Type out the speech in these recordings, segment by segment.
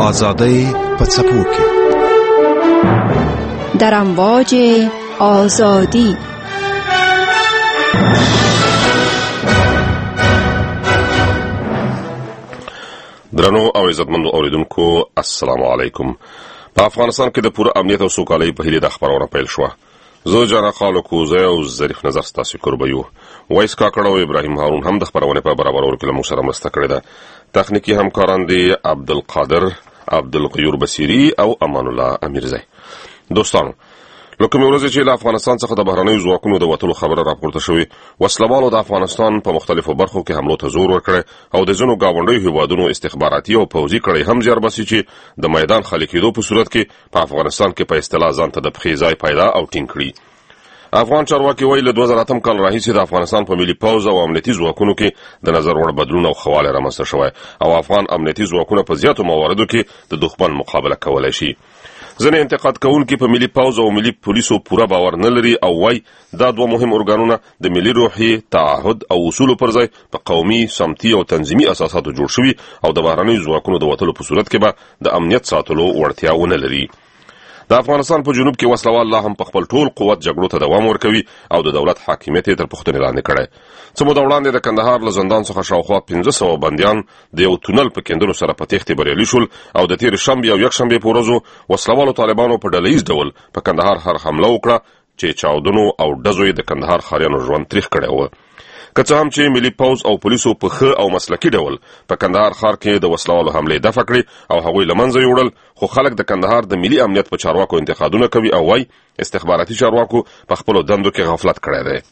آزادی په څپو کې در امواج آزادی. درنو او عزتمندو اوریدونکو السلام علیکم. په افغانستان کې د پوره امنیت او سوکالۍ په هیله د خبرونه پیل شوه. زه جانا خالقو زه او ظریف نظر ستاسو کوربیو. وایس کاکړ او ابراهیم هارون هم د خبرونه په برابرولو کې موږ سره مرسته کړې ده. تخنیکی همکاران دي عبدالقادر عبدالغیور بصیری او امان الله امیرزی. دوستانو لکه مې ورځ چې له افغانستان څخه د بهرنیو ځواکونو د وتلو خبره راپورته شوې، وسلوالو د افغانستان په مختلفو برخو کې حملو ته زور ورکړی او د ځینو ګاونډیو هیوادونو استخباراتي او پوځي کړۍ هم زیار باسي چې د میدان خالي کېدو په صورت کې په افغانستان کې په اصطلاح ځان ته د پښې ځای پیدا او ټینګ کړي. افغان چارواکي وایي له 2008 کال راهیسې د افغانستان په ملي پوځ او امنیتي ځواکونو کې د نظر وړ بدلون او خواله رامنځته شوی او افغان امنیتي ځواکونه په زیاتو مواردو کې د دښمن مقابله کولی شي. ځینې انتقاد کوونکي په ملي پوځ او ملي پولیسو پوره باور نه لري او وایي دا دوه مهم ارګانونه د ملي روحي تعهد او اصولو پر ځای په قومي سمتي او تنظیمي اساساتو جوړ شوي او د بهرنیو ځواکونو د وتلو په صورت کې به د امنیت ساتلو وړتیا ونه لري. د افغانستان په جنوب کې وسلوال لا هم په خپل ټول قوت جګړو ته دوام ورکوي او د دولت حاکمیت یې تر پوښتنې لاندې کړی. څه موده وړاندې د کندهار له زندان څخه شاوخوا 1500 بندیان د یو تونل په کیندلو سره په تېښتې بریالي شول او د تېرې شنبې او یکشنبې په ورځو وسلوالو طالبانو په ډلهییز ډول په کندهار ښار حمله وکړه چې چاودنو او ډزو یې د کندهار ښاریانو ژوند تریخ کړی و. که څه هم چې ملي پوځ او پولیسو په ښه او مسلکي ډول په کندهار ښار کې د وسلوالو حملې دفع کړې او هغوی له منځه یوړل، خو خلک د کندهار د ملي امنیت په چارواکو انتقادونه کوي او وایي استخباراتي چارواکو په خپلو دندو کې غفلت کړی دی.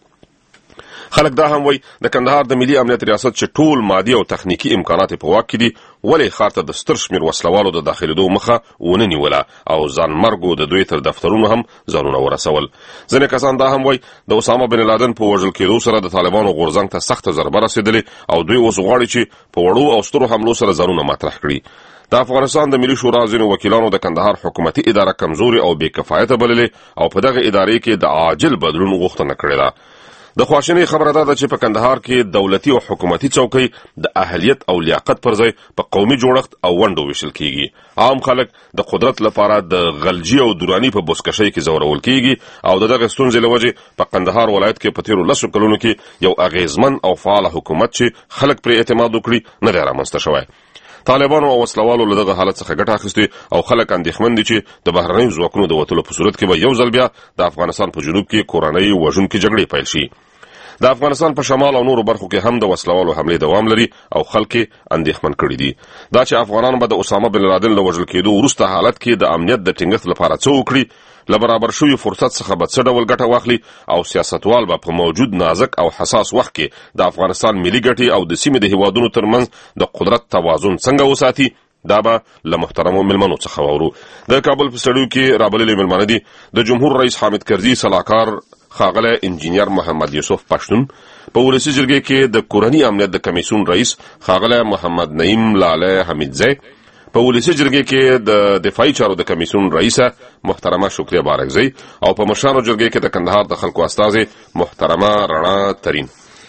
خلک دا هم وایي د کندهار د ملي امنیت ریاست چې ټول مادي او تخنیکی امکانات په واک کې دي ولې ښار ته د ستر شمېر وسلوالو د داخلېدو مخه ونه نیوله او ځانمرګو د دوی تر دفترونو هم ځانونه ورسول. ځینې کسان دا هم وایي د اسامه بن لادن په وژل کېدو سره د طالبانو غورځنګ ته سخته ضربه رسېدلې او دوی اوس غواړي چې په وړو او سترو حملو سره ځانونه مطرح کړي. د افغانستان د ملي شورا ځینو وکیلانو د کندهار حکومتي اداره کمزوري او بې کفایته بللې او په دغه ادارې کې د عاجل بدلون غوښتنه کړې ده. د خواشینۍ خبره ده چې په کندهار کې دولتي او حکومتي چوکۍ د اهلیت او لیاقت پر ځای په قومي جوړښت او ونډو ویشل کیږي. عام خلک د قدرت لپاره د غلجي او دوراني په بوسکشۍ کې ځورول کیږي او دغه ستونزې له وجې په کندهار ولایت کې په تیرو 10 کلونو کې یو اغیزمن او فعال حکومت چې خلک پرې اعتماد وکړي نه دی رامنځته شوی. طالبانو او وسلوالو له دغه حالت څخه ګټه اخیستې او خلک اندېښمن دي چې د بهرنیو ځواکونو د وتلو په صورت کې به یو ځل بیا د افغانستان په جنوب کې کورنۍ وژونکې جګړې پیل شي. د افغانستان په شمال او نورو برخو کې هم د وسلوالو حملې دوام لري او خلک اندېښمن کړي دي. دا چې افغانان به د اسامه بن لادن له وژل کېدو وروسته حالت کې د امنیت د ټینګښت لپاره څه وکړي، له برابر شوي فرصت څخه به څه ډول ګټه واخلي او سیاستوال به په موجود نازک او حساس وخت کې د افغانستان ملي ګټې او د سیمې د هیوادونو ترمنځ د قدرت توازن څنګه وساتي، دا به له محترمو ملمنو څخه واورو. د کابل په سټډیو کې رابللي ملمانه دي د جمهور رئیس حامد کرزي سلاکار ښاغلی انجینیر محمد یوسف پښتون، په ولسي جرګې کې د کورني امنیت د کمیسیون رئیس ښاغلی محمد نعیم لاله حمیدزی، په ولسي جرګې کې د دفاعي چارو د کمیسیون رئیسه محترمه شکریه بارکزی او په مشرانو جرګې کې د کندهار د خلکو استازی محترمه رڼا ترین.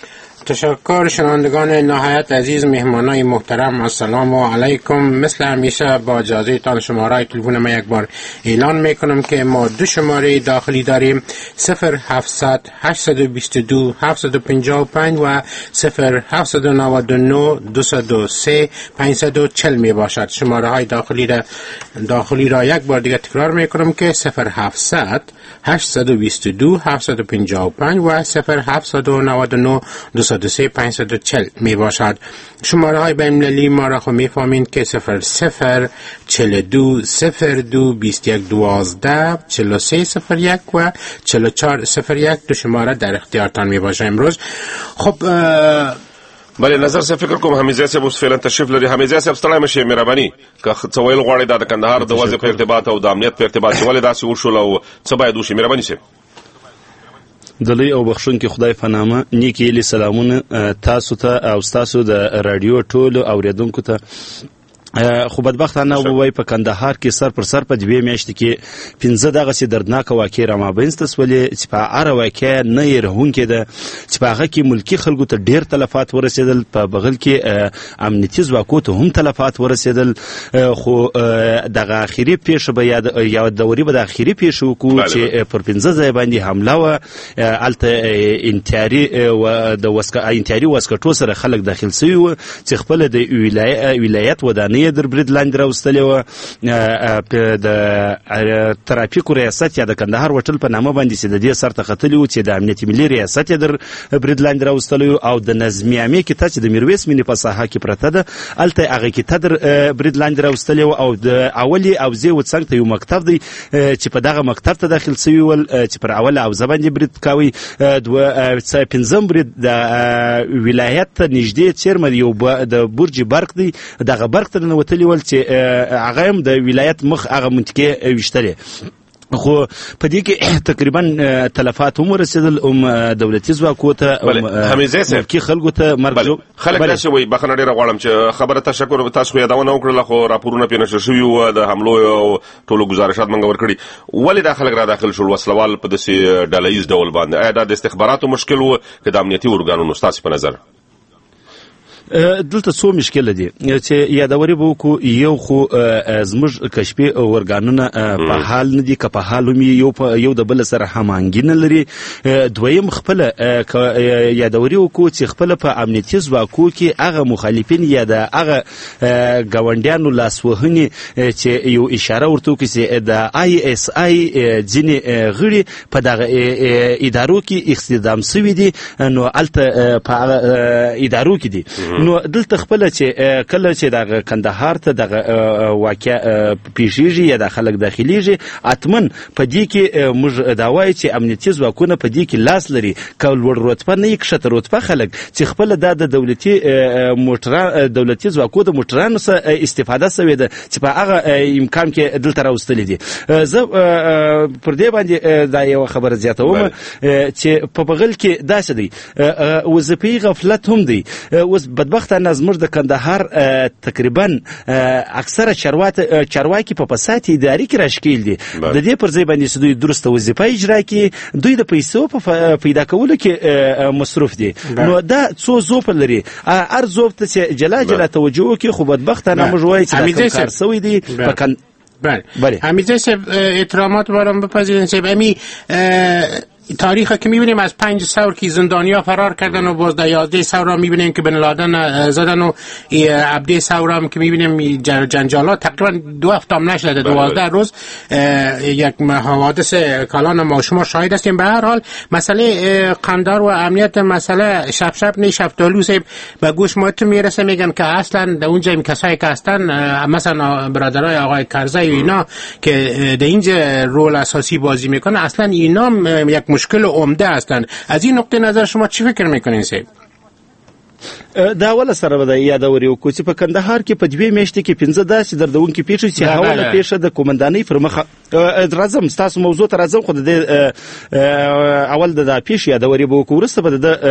تشکر. شنوندگان نهایت عزیز، مهمانای محترم، السلام علیکم. مثل همیشه با اجازه تان شماره تلفن ما یک بار اعلان میکنم که ما دو شماره داخلی داریم: 0700 822 755 و 0799 203 540 می باشد. شماره های داخلی را یک بار دیگر تکرار میکنم که 0700 822 755 و 0799 203 540 می باشد. شماره های بین المللی ما را خود می فهمید که 00 42 02 21 12 43 01 و 44 01 دو شماره در اختیارتان می باشه. امروز خب بله نظر صاحب فکر کوم حمیدزی صاحب اوس فعلا تشریف لري. حمیدزی صاحب ستړی مشه مهرباني که څه ویل غواړئ د کندهار د وضع په ارتباط او د امنیت په ارتباط ولې داسې وشول او څه باید وشي مهرباني صاحب. د لوی او بخښونکي خدای په نامه نیک هیلې سلامونه تاسو ته او تاسو د رادیو ټولو اوریدونکو ته خو بدبختانه وای په کندهار کې سر پر سر په 2 میاشتې کې 15 دغه سي دردناک واقع را مابینسته سولې چې په اړه واقع نه یې رهون کېده چې په هغه کې ملکی خلکو ته ډیر تلفات ورسېدل په بغل کې امنیتي ځواکو ته هم تلفات ورسېدل خو دغه اخیری پیښه به یا دوري به د اخیری پیښه وکړو چې پر 15 ځای باندې حمله و الته انتحاري و د انتحاري واسکټو سره خلک داخل شوي و چې خپل د ولایت ودانۍ در برید لاندې راوستلې وه د ترافیکو ریاست یا د کندهار وټل په نامه باندې چې د دې سر ته ختلي وو چې د امنیت ملي ریاست یې در برید لاندې راوستلی او د نظمي عامې کته چې د میرویس مینې په ساحه کې پرته ده هلته هغې کته در برید لاندې راوستلې وه او د اولې اوزې وڅنګ ته یو مکتب دی چې په دغه مکتب ته داخل سوي ول چې پر اوله اوزه باندې برید کوي 5 برید د ولایت ته نږدې څیرمه یو د برج برق دی دغه برق ته نوتلی ول چې هغه هم د ولایت مخ هغه منطقې ویشتلې خو په دې کې تقریبا تلفات هم ورسېدل دولتي ځواکو ته حمیزه صاحب کې خلکو ته مرګ خلک داسې وایي بخښنه ډېره غواړم چې خبره تشکر تاسو خو یادونه وکړله خو راپورونه پرې نشر شوي وو د حملو او ټولو ګزارشات موږ ورکړي ولې دا خلک را داخل شول وسلوال په داسې ډله ییز ډول باندې آیا دا د استخباراتو مشکل و که د امنیتي ارګانونو ستاسې په نظر دلته څو مشکل دي چې یادوري به وکړو یو خو زموږ کشفي ارګانونه په حال نه دي که په حال هم یو د بل سره هماهنګي نه لري دویم خپله یادوري وکړو چې خپله په امنیتي ځواکو کې هغه مخالفین یا د هغه ګاونډیانو لاسوهنې چې یو اشاره ورته وکړي چې د ISI ځینې غړي په دغه ادارو کې اقتدام سوي دي نو هلته په هغه ادارو کې دي نو دلته خپل چې کله چې د کندهار ته د واقع پیښیږي یا د خلک داخليږي اتمن په دې کې موږ دا وایي چې امنیتي ځواکونه په دې کې لاس لري که لوړ رتبه نه یې کښته رتبه خلک چې خپل د دولتي موټران دولتي ځواکو د موټرانو څخه استفاده سوې ده چې په هغه امکان کې دلته راوستلي دي زه پر دې باندې دا یو خبره زیاتوم چې په بغل کې داسې دی وظیفي غفلت هم دی اوس بدبختانه زموږ د کندهار تقریبا اکثره چارواکي په فساد اداري کې راشکیل دي د دې پر ځای باندې دوی درسته وظیفه اجرا کوي دوی د پیسو په پیدا کولو کې مصروف دي نو دا څو زوپ لري هر زوپ ته جلا توجه وکړي خو بدبختانه موږ وایو چې کار سوی دي بله حمیده صاحب احترامات برام بپذیرین صاحب امی تاریخ که میبینیم از 5 ثور که زندانیا فرار کردن و باز در 11 ثور هم میبینیم که بن لادن زدن و عبده ثور هم که میبینیم جنجالات تقریبا 2 هفته هم نشده 12 روز یک حوادث کلان ما شما شاهد هستیم. به هر حال مسئله قندار و امنیت مسئله شب نه شفتالو صاحب به گوش ما تو میرسه میگن که اصلا در اونجا این کسایی که هستن مثلا برادرای آقای کرزی و اینا که در اینجا رول اساسی بازی میکنه اصلا اینا یک مشکل عمده هستند. از این نقطه نظر شما چی فکر میکنین صاحب؟ دا ول سره به یادوري وکړو چې په کندهار کې په 2 میاشتې کې 15 داسې دردونکې پیښې چې حواله پیښه د کومندانۍ پر مخ راځم تاسو موضوع ته راځم خو د اول د پیښې یادوري به وکړو وروسته به د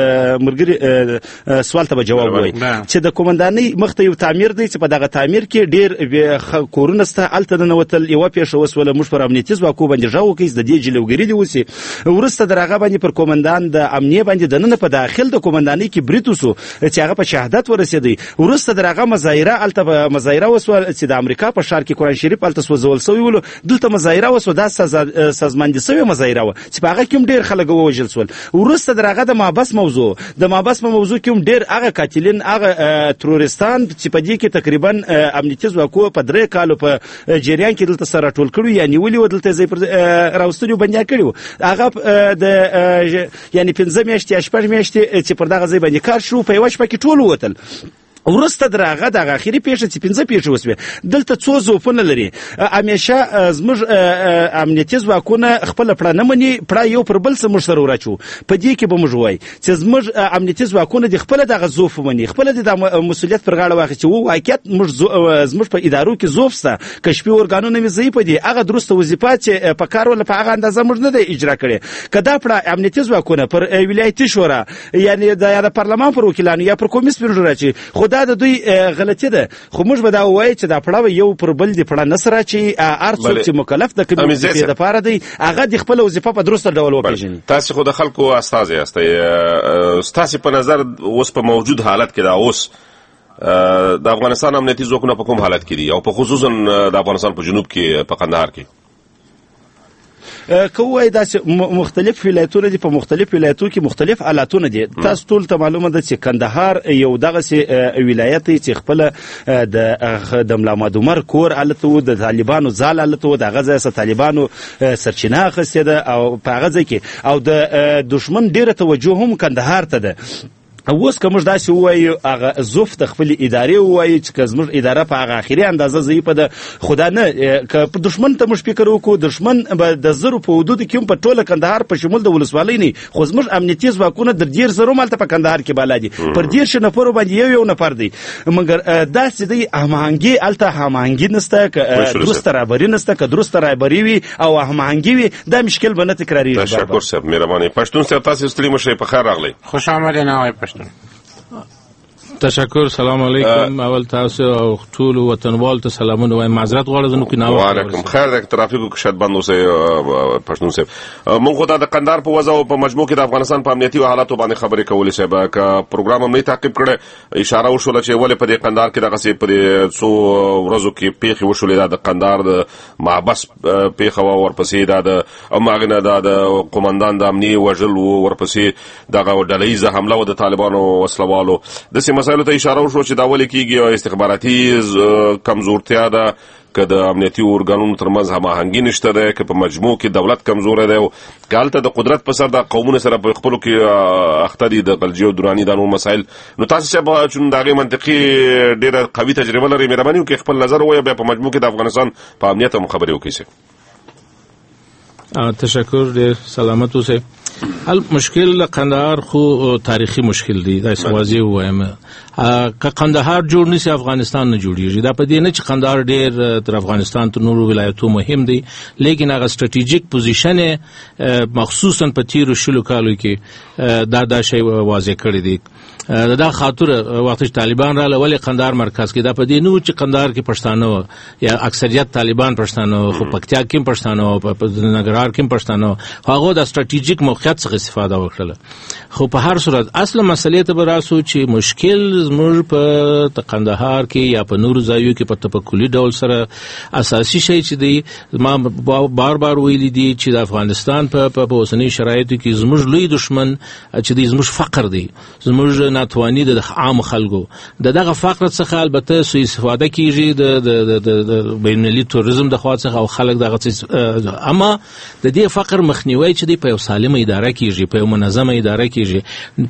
مرګري سوال ته جواب وایي چې د کومندانۍ مخ ته یو تعمیر دی چې په دغه تعمیر کې ډیر کورونه سته الته نه وتل یو پیښه وسوله موږ پر امنیتي ځواکو باندې ژغو کې د دې جلوګری دی وسی وروسته درغه باندې پر کومندان د امنیه باندې دنه په داخل د کومندانۍ کې بریتوسو چې هغه په شهادت ورسېدی وروسته درغه مظاهره الته مظاهره وسول چې د امریکا په ښار کې قرآن شریف الته سوځول سوی ول دلته مظاهره وسو دا سازماندې سوی مظاهره و چې په هغه کې ډیر خلک ووجل سول وروسته درغه د مابس موضوع کې ډیر هغه قاتلین هغه ترورستان چې په دې کې تقریبا امنیتي ځواکو په 3 کالو په جریان کې دلته سره ټول کړو یعنی ولي ودلته زی پر راوستلو بنیا کړو هغه د یعنی 15 میاشتې 8 میاشتې چې پر دغه ځای باندې کار شروع په یوش پکې ټول وتل ورسته درغه د اخیری پیښه چې 15 پیښه وسوي دلته څو زوفونه لري همیشه زموږ امنیتي ځواکونه خپل پړه نه مني پړه یو پر بل سره مشترک راچو په دې کې به موږ وای چې زموږ امنیتي ځواکونه د خپل دغه زوف مني خپل د مسولیت پر غاړه واخلي چې واقعیت زموږ په ادارو کې زوف سته کشفي ارګانونه مې ضعیف دي هغه درسته وظیفه چې په کار ول په هغه اندازه موږ نه دی اجرا کړي کدا پړه امنیتي ځواکونه پر ولایتي شورا یعنی د پارلمان پر وکیلانو یا پر کمیس پر راچي خو دا د دوی غلطي ده. خو موږ به دا ووایو چې دا پړاو یو پر بل د پړه نسره چې هر څوک چې مکلف د کومې وظیفې دپاره دی هغه د خپل وظیفه په درسته ډول وپېژني. تاسو خو د خلکو استازی یاستئ، ستاسو په نظر اوس په موجود حالت کې دا اوس د افغانستان امنیتي ځواکونه په کوم حالت کې دي او په خصوصا د افغانستان په جنوب کې په قندهار کې؟ که وایي داسې مختلف ولایتونه دي، په مختلف ولایتونو کې مختلف حالتونه دي. تاسو ټول ته معلومه ده چې کندهار یو دغسې ولایت دی چې خپله د ملا محمد عمر کور هلته و، د طالبانو ځال هلته و، د هغه ځای څخه طالبانو سرچینه اخیستې ده او په هغه ځای کې او د دښمن ډېره توجه هم کندهار ته ده. اوس که موږ داسې ووایو هغه زوف د خپلې ادارې ووایو چې که زموږ اداره په هغه اخري اندازه ضعیفه ده، خو دا نه که دښمن ته موږ فکر وکړو دښمن به د زرو په حدودو کې هم په ټوله کندهار په شمول د ولسوالۍ نه، خو زموږ امنیتي ځواکونه د 10 زرو هلته په کندهار کې بالا دي، پر 10 نفرو باندې یو نفر دی. مګر داسې دی هماهنګي هلته هماهنګي نسته، که درسته رهبري نسته، که درسته رهبري وي او هماهنګي وي دا مشکل به نه تکراریږي. تشکر صاحب، مهرباني. پښتون صاحب تاسو ستړي مشه، په خیر راغلی. خوش آمدید آقای پښتون. تشکر. سلام علیکم. اول تاسو او ټول وطنوال ته سلامونه وایم. معذرت غواړم چې نو وعلیکم خیر. د ترافیکو کې شاید بند اوسه پښتون صاحب. مونږ خو د قندهار په وضع او په مجموع کې د افغانستان په امنیتي حالاتو باندې خبرې کولې صاحب. که پروګرام هم تعقیب کړي اشاره وشوله چې ولې په دې قندهار کې دغه څه په دې څو ورځو کې پیښې وشولې، د قندهار د محبس پیښه و، ورپسې د اماغنه د قومندان د امنیتي وژل و، ورپسې دغه ډلهیزه حمله و د طالبانو وسلوالو. د مسایلو ته اشاره وشو چې دا ولې کېږي او استخباراتي کمزورتیا ده، که د امنیتي ارګانونو ترمنځ هماهنګي نشته ده، که په مجموع کې دولت کمزوره ده، که هلته د قدرت په سر د قومونو سره په خپلو کې اخته دي د غلجي او دراني دا نور مسایل. نو تاسو صاحب چون د هغې منطقي ډېره قوي تجربه لرئ، مهرباني وکړئ خپل نظر ووایه، بیا په مجموع کې د افغانستان په امنیت هم خبرې وکړئ. تشکر. ډېر سلامت اوسئ. مشکل قندهار خو تاریخي مشکل دی، دا واضح وایم. که قندهار جوړ نشي افغانستان نه جوړیږي. دا په دې نه چې قندهار ډېر تر افغانستان تر نورو ولایتو مهم دی، لیکن هغه سټریټیجیک پوزیشن مخصوصا په تیرو شلو کالو کې دا شی واضح کړی دی. دا خاطر وخت طالبان را لولې قندهار مرکز کې دا په دې نو چې قندهار کې پښتانه یا اکثریت طالبان پښتانه، خو پکتیا کې پښتانه، په ننګرهار کې پښتانه، هغه د سټریټیجیک موقعیت څخه استفاده وکړه. خو په هر صورت اصل مسلې ته براسو چې مشکل زموږ په قندهار کې یا په نورو ځایو کې په تفکلي ډول سره اساسي شی چې دی، ما بار ویلي دي چې د افغانستان په اوسنۍ شرایطو کې زموږ لوی دشمن چې دی زموږ فقر دی، زموږ ناتواني د عام خلکو. دغه فقر څخه البته سوء استفاده کیږي د بینالمللي توریزم د خوا څخه او خلک دغه اما د دې فقر مخنیوي چې دی په یو سالمه اداره کیږي، په یو منظمه اداره کیږي.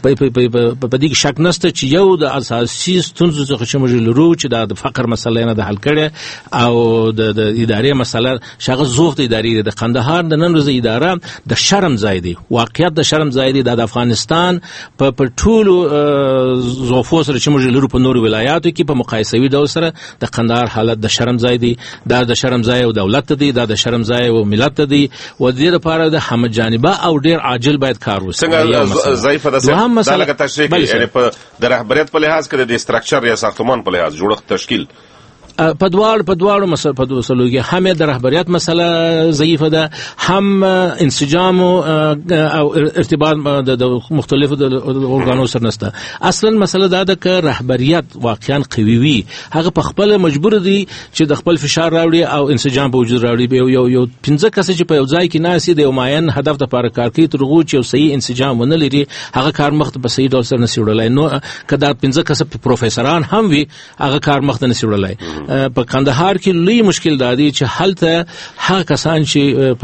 په دې شک نشته چې یو د اساسي ستونزو څخه چې موږ لرو چې د فقر مسله نه د حل کړي او د ادارې مسله شغه زوف د ادارې د قندهار د نن ورځې اداره د شرم ځای دی، واقعیت د شرم ځای دی. د افغانستان په ټولو زوفو سره چې موږ لرو په نورو ولایاتو کې په مقایسوي ډول سره د قندهار حالت د شرم ځای دی. دا د شرم ځای او دولت دی، دا د شرم ځای او ملت دی، و دې لپاره د همجانبه او ډیر عاجل باید کار وشي. څنګه ضعیفه ده دا لکه تشریح یعنی په د رهبریت په لحاظ کې د استراکچر یا ساختمان په لحاظ جوړښت تشکیل په دواړو مسلو کې هم د رهبریت مسله ضعیفه ده، هم انسجام او ارتباط د مختلفو ارګانو سره نشته. اصلا مسله دا ده که رهبریت واقعا قوي وي، هغه په خپل مجبور دي چې د خپل فشار راوړي او انسجام په وجود راوړي. یو 15 کس چې په یو ځای کې ناسي د یو معین هدف لپاره کار کوي، تر هغه چې یو صحیح انسجام ونه لري هغه کار مخ ته په صحیح ډول سره نشي وړلای. نو کدا 15 کس پروفیسوران هم وي هغه کار مخ ته نشي وړلای. په کندهار کې لوی مشکل دی چې هلته هغه کسان چې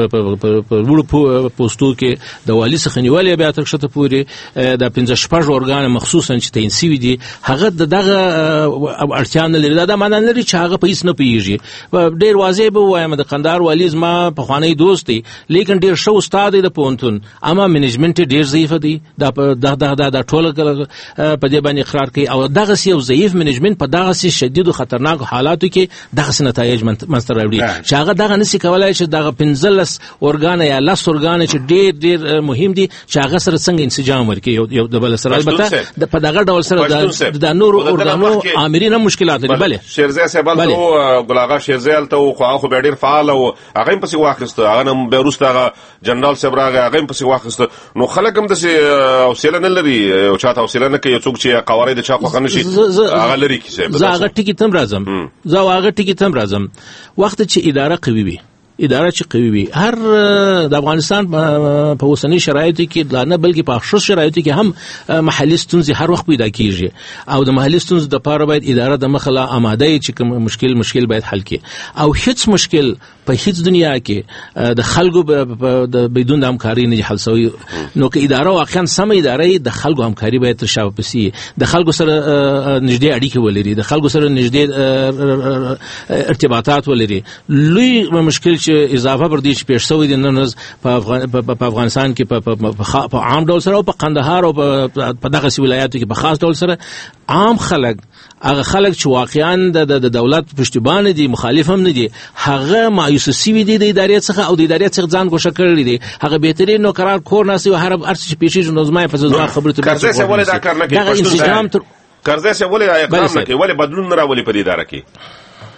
په وړو پوسټو کې د والی څخه نیولې بیا تر شته پورې د 15 اورګان مخصوصا چې تنسیوي دي، هغه دغه اړتیا نه لري. دا معنی نه لري چې هغه په هیڅ نه پیږي. ډیر واضح به وایم د قندهار والی زما په خوانی دوست دی، لیکن ډیر شو استاد دی د پونتون، اما منیجمنت ډیر ضعیف دی. دا ټول په دې باندې اقرار کوي او دغه یو ضعیف منیجمنت په دغه شدید او خطرناک حالات تشکیلاتو کې دغه نتایج منځته راوړي چې هغه دغه نسی کولای چې دغه 15 اورګان یا 10 اورګان چې ډیر مهم دي چې هغه سره څنګه انسجام ورکړي یو د بل سره البته په دغه ډول سره د نور اورګانو امرین مشکلات لري بله شیرزه سیبل ته ګلاغا شیرزه ته خو به ډیر فعال او هغه په سی واخست هغه نم بیروسته جنرال سبراغه هغه په سی واخست نو خلک هم د حوصله نه لري او چاته حوصله نه کوي څوک چې قواعد چا خو خنشي هغه لري کیسه زه هغه ټکی تم راځم وخت چې اداره قوي وي اداره چې قوي وي هر د افغانستان په اوسنۍ شرایطو کې نه بلکې په خصوص شرایطو کې هم محلي ستونزې هر وخت پیدا کیږي او د محلي ستونزو د لپاره باید اداره د مخله آماده وي چې کوم مشکل باید حل کړي او هیڅ مشکل په هیڅ دنیا کې د خلکو بدون د همکاري نه حل شوی نو که اداره واقعا سم اداره د خلکو همکاري باید تر شاو پسی د خلکو سره نږدې اړیکه ولري د خلکو سره نږدې ارتباطات ولري لوی مشکل اضافه پر دې چې پیښ شوی د نن په افغانستان کې په عام ډول سره او په قندهار او په دغه ولایاتو کې په خاص ډول سره عام خلک هغه خلک چې واقعا د دولت پشتیبان دي مخالف هم نه دي هغه مایوس سوي دي د ادارې څخه او د ادارې څخه ځان ګوښه کړی دي هغه بهترین نو قرار کور ناسي او هر ارڅ چې پیښې نظمای په ځواب خبرې ته کرزه څه ولې دا کار نه کوي کرزه څه ولې کار نه کوي ولې بدلون نه راولي په اداره کې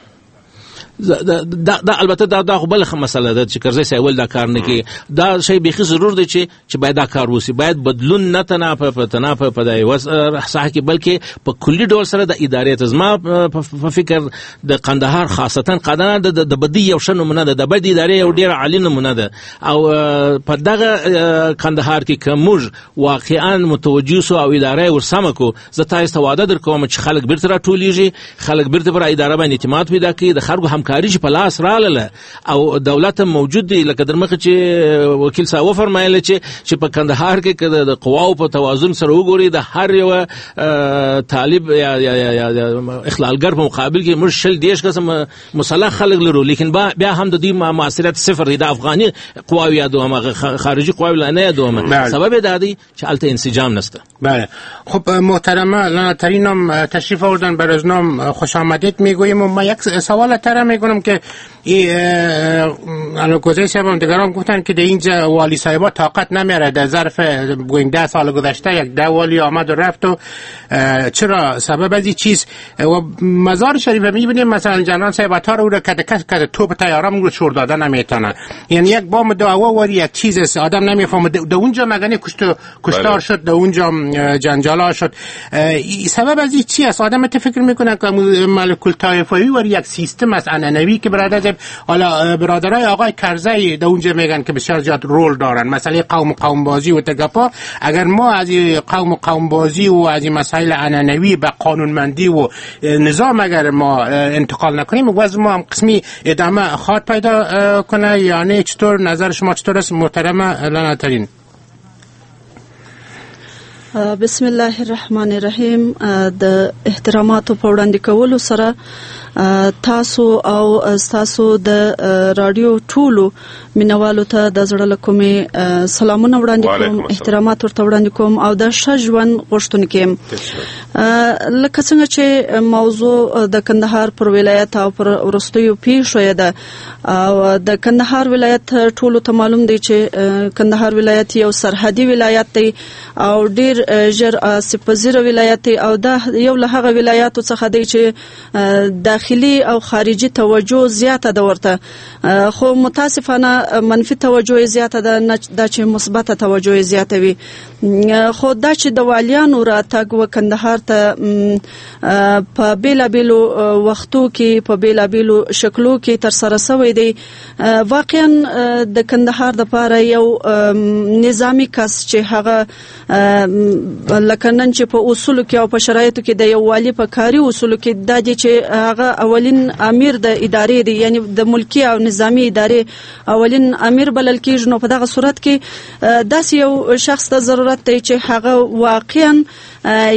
دا البته دا بل مسله ده چې کرزی سیول دا کار نه کوي دا شی بیخي ضرور دی چې باید دا کار وسی باید بدلون نه تنه په دای وسه کې بلکې په کلی ډول سره د ادارې تزما په فکر د قندهار خاصتا قدانه د بدی یو شنو نمونه ده د بدی ادارې یو ډیر عالی نمونه ده او په دغه قندهار کې کومج واقعا متوجه سو او ادارې ورسمه کو زه تاسو وعده درکوم چې خلک بیرته راټولیږي خلک بیرته پر اداره باندې اعتماد پیدا کوي د خلکو همکاري په لاس رااله او دولت موجود دی لکه درمخه چې وکیل صاحب فرمایله چې په کندهار کې د قواو په توازن سره وګوري د هر یو طالب یا اخلالګر په مقابل کې مرشل دیش قسم مسلح خلک لرو لیکن بیا هم د دې معاصرت صفر دی د افغاني قواو یا دوه خارجي قواو نه دوه سبب دا دی چې الته انسجام نشته. بله خب محترمه لانترینم تشریف آوردن به روزنامه خوش آمدید میگوییم و ما یک سوال تر میکنم که این گزارش صاحب دیگران گفتن که در اینجا والی صاحبا طاقت نمیاره در ظرف 10 سال گذشته یک 10 والی آمد و رفت و چرا سبب از این چیز و مزار شریف میبینیم مثلا جنرال صاحب اتار او را که توپ تیارام رو شور داده نمیتونه یعنی یک بام دعوا واری یک چیز آدم نمیفهمه در اونجا مگنی کشتار شد در اونجا جنجالا شد سبب از این چی است آدم فکر میکنه که ملکل طایفه‌ای واری یک سیستم است انانوی که برادرای آقای کرزی در اونجا میگن که بسیار زیاد رول دارن مسئله قوم بازی و تگپا اگر ما از قوم بازی و از مسائل انانوی به قانونمندی و نظام اگر ما انتقال نکنیم وضع ما هم قسمی ادامه خواهد پیدا کنه یعنی چطور نظر شما چطور است محترمه لانترین؟ بسم الله الرحمن الرحیم د احتراماتو په وړاندې کولو سره تاسو او تاسو د رادیو ټولو مینوالو ته د زړه له کومې سلامونه وړاندې کوم احترامات ورته وړاندې کوم او د ښه ژوند غوښتونکي یم لکه څنګه چې موضوع د کندهار پر ولایت او پر وروستیو پیښو ده او د کندهار ولایت ټولو ته معلوم دی چې کندهار ولایت یو سرحدي ولایت دی او ډیر ژر سپزیره ولایت او دا یو له هغه ولایاتو څخه دی چې داخلي او خارجي توجه زیاته ده ورته خو متاسفانه منفي توجه زیاته ده نه دا چې مثبت توجه زیاته وي خو دا چې د والیانو راتګ وکندهار ته په بیلابیلو وختو کې په بیلابیلو شکلو کې تر سره شوی دی واقعا د کندهار د لپاره یو نظامی کس چې هغه لکه نن چې په اصولو کې او په شرایطو کې د یو والی په کاري اصولو کې د دې چې هغه اولین امیر د ادارې دی یعنی د ملکی او نظامی ادارې اولین امیر بلل کېږي نو په دغه صورت کې داس یو شخص ته ضرورت دی چې هغه واقعا یو د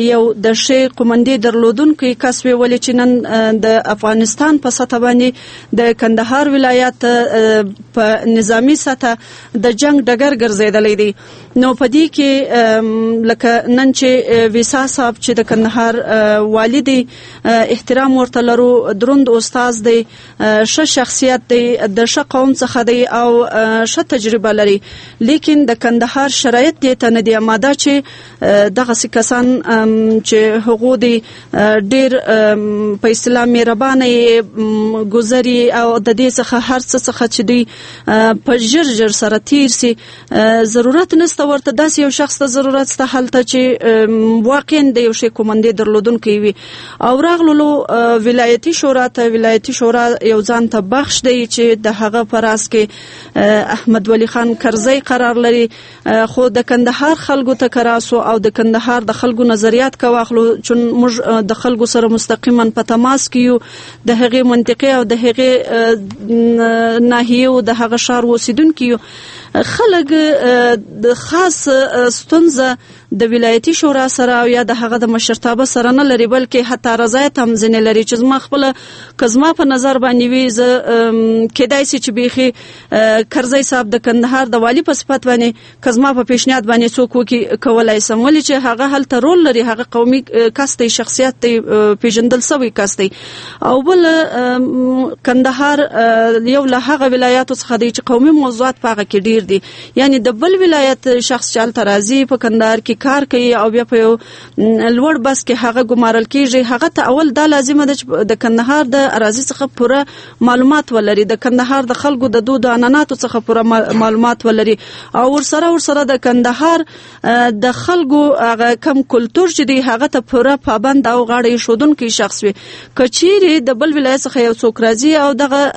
د شی قومندې درلودونکو کس وی ولې چې نن د افغانستان په سطح باندې د کندهار ولایت په نظامی سطح د جنگ ډګر ګرځیدلې دي. نو په دې کې لکه نن چې ویسا صاحب چې د کندهار والی دی احترام ورته لرو، دروند استاد دی، ښه شخصیت دی، د ښه قوم څخه دی او ښه تجربه لري، لیکن د کندهار شرایط دې ته نه دی آماده چې دغه کسان چې هغو دی ډیر په اصطلاح مهربانه گذري او د دې څخه هر څه څخه چې دی په ژر سره تیر سي. ضرورت نشته ورته داسې یو شخص ته ضرورت سته هلته چې واقعا د یو شی قومندې درلودونکی وي. او راغلو ولایتي شورا ته، ولایتي شورا یو ځان ته بخش دی چې د هغه په راس کې احمد ولی خان کرزی قرار لري، خو د کندهار خلکو ته کراسو او د کندهار د خلکو نظریات کا واخلو چون موږ د خلکو سره مستقیما په تماس کې یو، د هغې منطقې او د هغې ناحیې او د هغه ښار اوسیدونکي یو. خلک د خاص ستونزه د ولایتي شورا سره او یا د هغه د مشرتابه سره نه لري، بلکې حتی رضایت هم ځینې لري چې زما خپله که زما په نظر باندې وي زه کیدای سي چې بیخي کرزی صاحب د کندهار د والی په صفت باندې که زما په پیشنهاد باندې څوک کولی سم، ولې چې هغه هلته رول لري، هغه قومي کس دی، شخصیت دی، پیژندل سوی کس دی. او بل کندهار یو له هغه ولایاتو څخه دی چې قومي موضوعات په هغه کې ډیر دي، یعنی د بل ولایت شخص چې هلته راځي په کندهار کې کار کوي او بیا په یو لوړ بس کې هغه ګمارل کیږي، هغه ته اول دا لازمه ده چې د کندهار د اراضي څخه پوره معلومات ولري، د کندهار د خلکو د دود عنعناتو څخه پوره معلومات ولري، او ورسره د کندهار د خلکو هغه کم کلتور چې دی هغه ته پوره پابند او غاړه شودونکي شخص وي. کچېرې د بل ولایت څخه یو څوک راځي او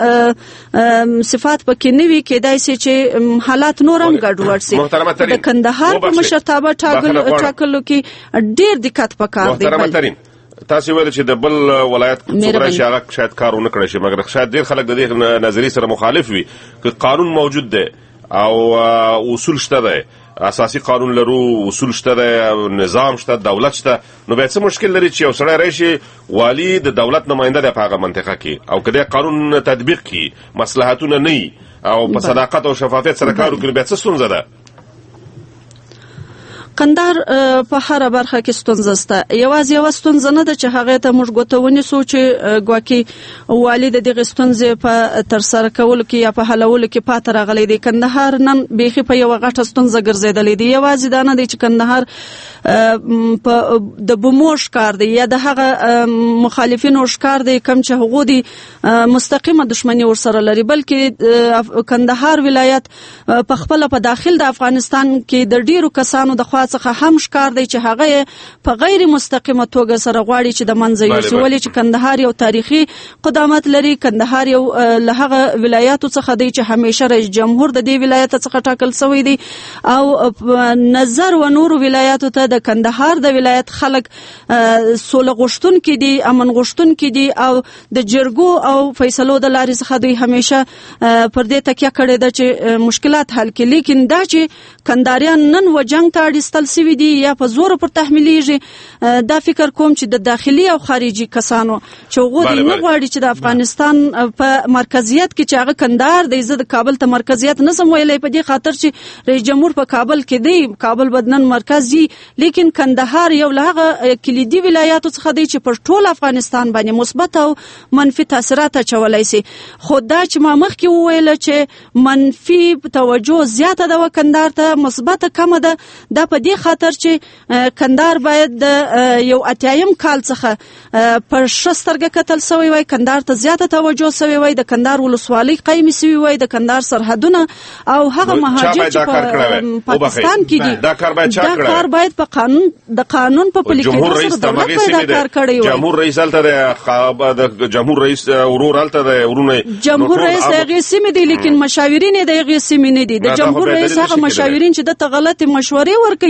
دغه صفات پکې نه وي، کېدای شي چې حالات نورم ګډوډ شي. د کندهار په مشرتابه ټاکلو کې ډیر دقت پکار دی. تاسو ویل چې د بل ولایت څوک راشي هغه شاید کار ونه کړی شي، مګر شاید ډیر خلک د دې نظریې سره مخالف وي که قانون موجود دی او اصول شته دی، اساسي قانون لرو، اصول شته دی، نظام شته، دولت شته، نو بیا څه مشکل لري چې یو سړی راشي والی د دولت نماینده دی په هغه منطقه کې او که د قانون تطبیق کړي، مصلحتونه نه او په صداقت او شفافیت سره کار وکړي، بیا څه ستونزه ده؟ کندهار په هر برخه کې ستونزه سته، یوازې یو ستونزه نه ده چې هغه ته موږ ګوته ونیسو چې ګواکې والی د دغه ستونزې په تر سره کولو کې یا په حلولو کې پاتې راغلی دی. کندهار نن بیخي په یو غټه ستونزه ګرځېدلی دی، یوازې دا نه دی چې کندهار په د بمو ښکار دی یا د هغه مخالفینو ښکار دی کوم چې هغوی د مستقیمه دښمني ورسره لري، بلکې کندهار ولایت په خپله په داخل د افغانستان کې د ډیرو کسانو د خوا څخه هم ښکار دی چې هغه په غیر مستقیمه توګه سره غواړي چې د منځه یوسي، ولې چې کندهار یو تاریخي قدامت لري. کندهار یو له هغه ولایاتو څخه دی چې همیشه رئیس جمهور د دې ولایت څخه ټاکل شوی دی، او نظر و نور ولایاتو ته د کندهار د ولایت خلک سوله غوښتونکي دي، امن غوښتونکي دي، او د جرګو او فیصلو د لارې څخه دوی همیشه پر دې تکیه کړې ده چې مشکلات حل کړي. لیکن دا چې کندهاریان نن و جنگ ته اړ ایستل سوي دي یا په زور پر تحمیلیږي، دا فکر کوم چې د داخلي او خارجي کسانو چې هغوی نه غواړي چې د افغانستان په مرکزیت کې چې هغه کندهار دی، زه د کابل ته مرکزیت نسم ویلی په دې خاطر چې رئیس جمهور په کابل کې دی، کابل بدنن مرکز دی، لیکن کندهار یو له هغه کلیدي ولایاتو څخه دی چې پر ټول افغانستان باندې مثبت او منفي تاثیرات اچولی سي. خو دا چې ما مخکې وویله چې منفي توجه زیاته ده کندهار ته، مثبت کمه ده، دا په دې خاطر چې کندهار باید د یو اتیایم کال څخه پر ښه سترګه کتل سوی وای، کندهار ته زیاته توجه سوی وای، د کندهار ولسوالۍ قایمې سوي وای، د کندهار سرحدونه او هغه مهاجر چې په پاکستان کې دي، دا کار باید په قانون د قانون په پلي کېدو سره دولت باید کار کړی وای. جمهور رئیس هلته د جمهور رئیس ورور هلته د ورونه جمهور رئیس هغه سیمې دي، لیکن مشاورین د هغه سیمې نه دي. د جمهور رئیس هغه مشاورین چې د غلطي مشورې ورکوي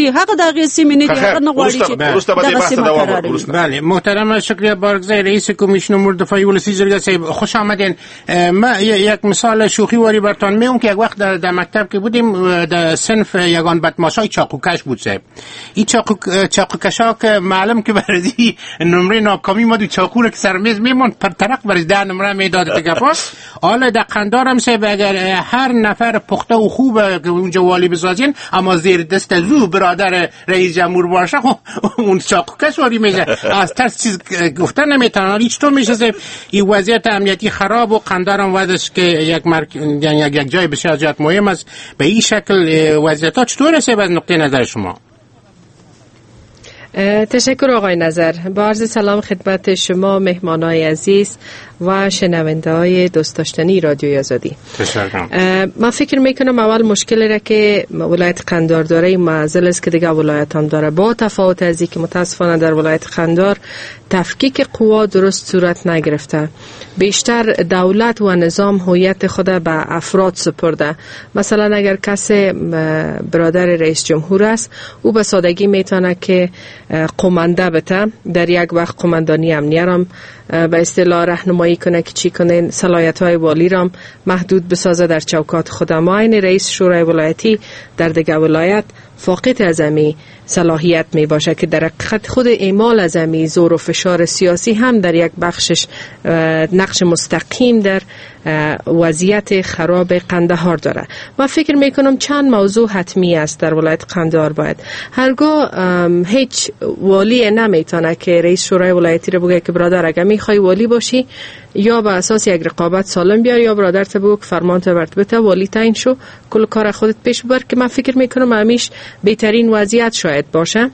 غواړي هغه دغه سیمې نه دي هغه نه غواړي چې دغه سیمه قرار وي. بله محترم شکریه بارگزای رئیس کمیسیون امور دفاعی ولسی جرگه صاحب خوش آمدین. ما یک مثال شوخی واری براتون میگم که یک وقت در مکتب که بودیم در صنف یگان بدمعشای چاقوکش بود صاحب. این چاقوکشا که معلوم که برای نمره ناکامی ما دو چاقو رو که سر میز میمون پر طرق برای 10 نمره میداد دیگه پاس. حالا در قندارم صاحب اگر هر نفر پخته و خوب که اونجا والی بسازین اما زیر دست زو برادر رئیس جمهور باشه اون چاقوکش واری میشه از ترس چیز گفتن نمیتونن. هیچ تو میشه این وضعیت امنیتی خراب و قندارم وضعش که یک جای بسیار زیاد مهم است. به این شکل وضعیت‌ها چطور است از نقطه نظر شما؟ تشکر آقای نظر. با عرض سلام خدمت شما مهمانای عزیز و شنونده های دوست داشتنی رادیوی آزادی. من فکر میکنم اول مشکلی را که ولایت قندار داره این معضل است که دیگه ولایت هم داره. با تفاوت از اینکه متاسفانه در ولایت قندار تفکیک قوا درست صورت نگرفته، بیشتر دولت و نظام هویت خود به افراد سپرده. مثلا اگر کسی برادر رئیس جمهور است او به سادگی میتونه که قمانده بته، در یک وقت قماندانی امنیه را به اصطلاح راهنمایی کنه که چی کنه، صلاحیت‌های والی را محدود بسازه در چوکات خود. ما این رئیس شورای ولایتی در دیگر ولایت فاقد از امی صلاحیت می باشه که در حقیقت خود اعمال از امی زور و فشار سیاسی هم در یک بخشش نقش مستقیم در وضعیت خراب قندهار داره. من فکر می کنم چند موضوع حتمی است در ولایت قندهار. باید هرگاه هیچ والی نمیتونه که رئیس شورای ولایتی رو بگه که برادر اگه میخوای والی باشی یا به اساس یک رقابت سالم بیار یا برادر ته بگو که فرمان ته برت والی تعیین شو کل کار خودت پیش ببر، که من فکر میکنم همیش بهترین وضعیت شاید باشه.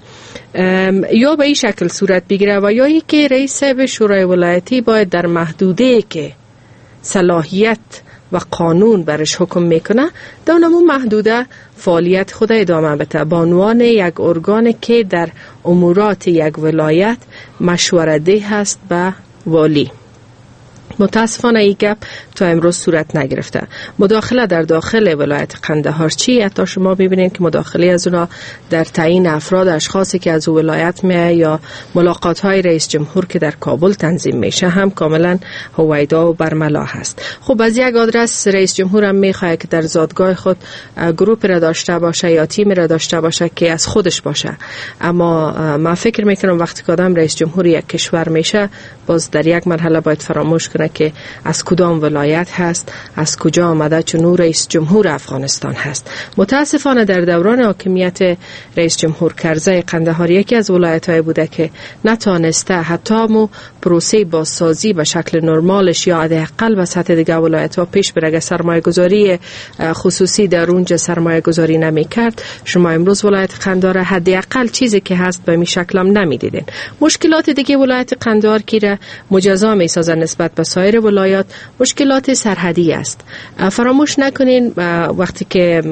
یا به این شکل صورت بگیره و یا ای که رئیس صاحب شورای ولایتی باید در محدوده که صلاحیت و قانون برش حکم میکنه در اون محدوده فعالیت خود ادامه بده به عنوان یک ارگانی که در امورات یک ولایت مشوره ده هست به والی. متاسفانه این گپ تا امروز صورت نگرفته. مداخله در داخل ولایت قندهار چی؟ حتی شما ببینید که مداخله از اونا در تعیین افراد اشخاصی که از ولایت میه یا ملاقات های رئیس جمهور که در کابل تنظیم میشه هم کاملا هویدا و برملا هست. خب از یک آدرس رئیس جمهور هم میخواد که در زادگاه خود گروپ را داشته باشه یا تیم را داشته باشه که از خودش باشه، اما من فکر میکنم وقتی که آدم رئیس جمهور یک کشور میشه باز در یک مرحله باید فراموش کنه که از کدام ولایت هست، از کجا آمده، چون رئیس جمهور افغانستان هست. متاسفانه در دوران حاکمیت رئیس جمهور کرزی قندهار یکی از ولایت‌های بوده که نتانسته حتی مو پروسه بازسازی به شکل نرمالش یا حداقل به سطح دیگه ولایت‌ها پیش بره. سرمایه‌گذاری خصوصی در اونجا سرمایه‌گذاری نمی‌کرد. شما امروز ولایت قندهار حداقل چیزی که هست به می شکلم نمی‌دیدین. مشکلات دیگه ولایت قندهار کی مجزا می‌سازه نسبت به سایر ولایات مشکلات سرحدی است. فراموش نکنین وقتی که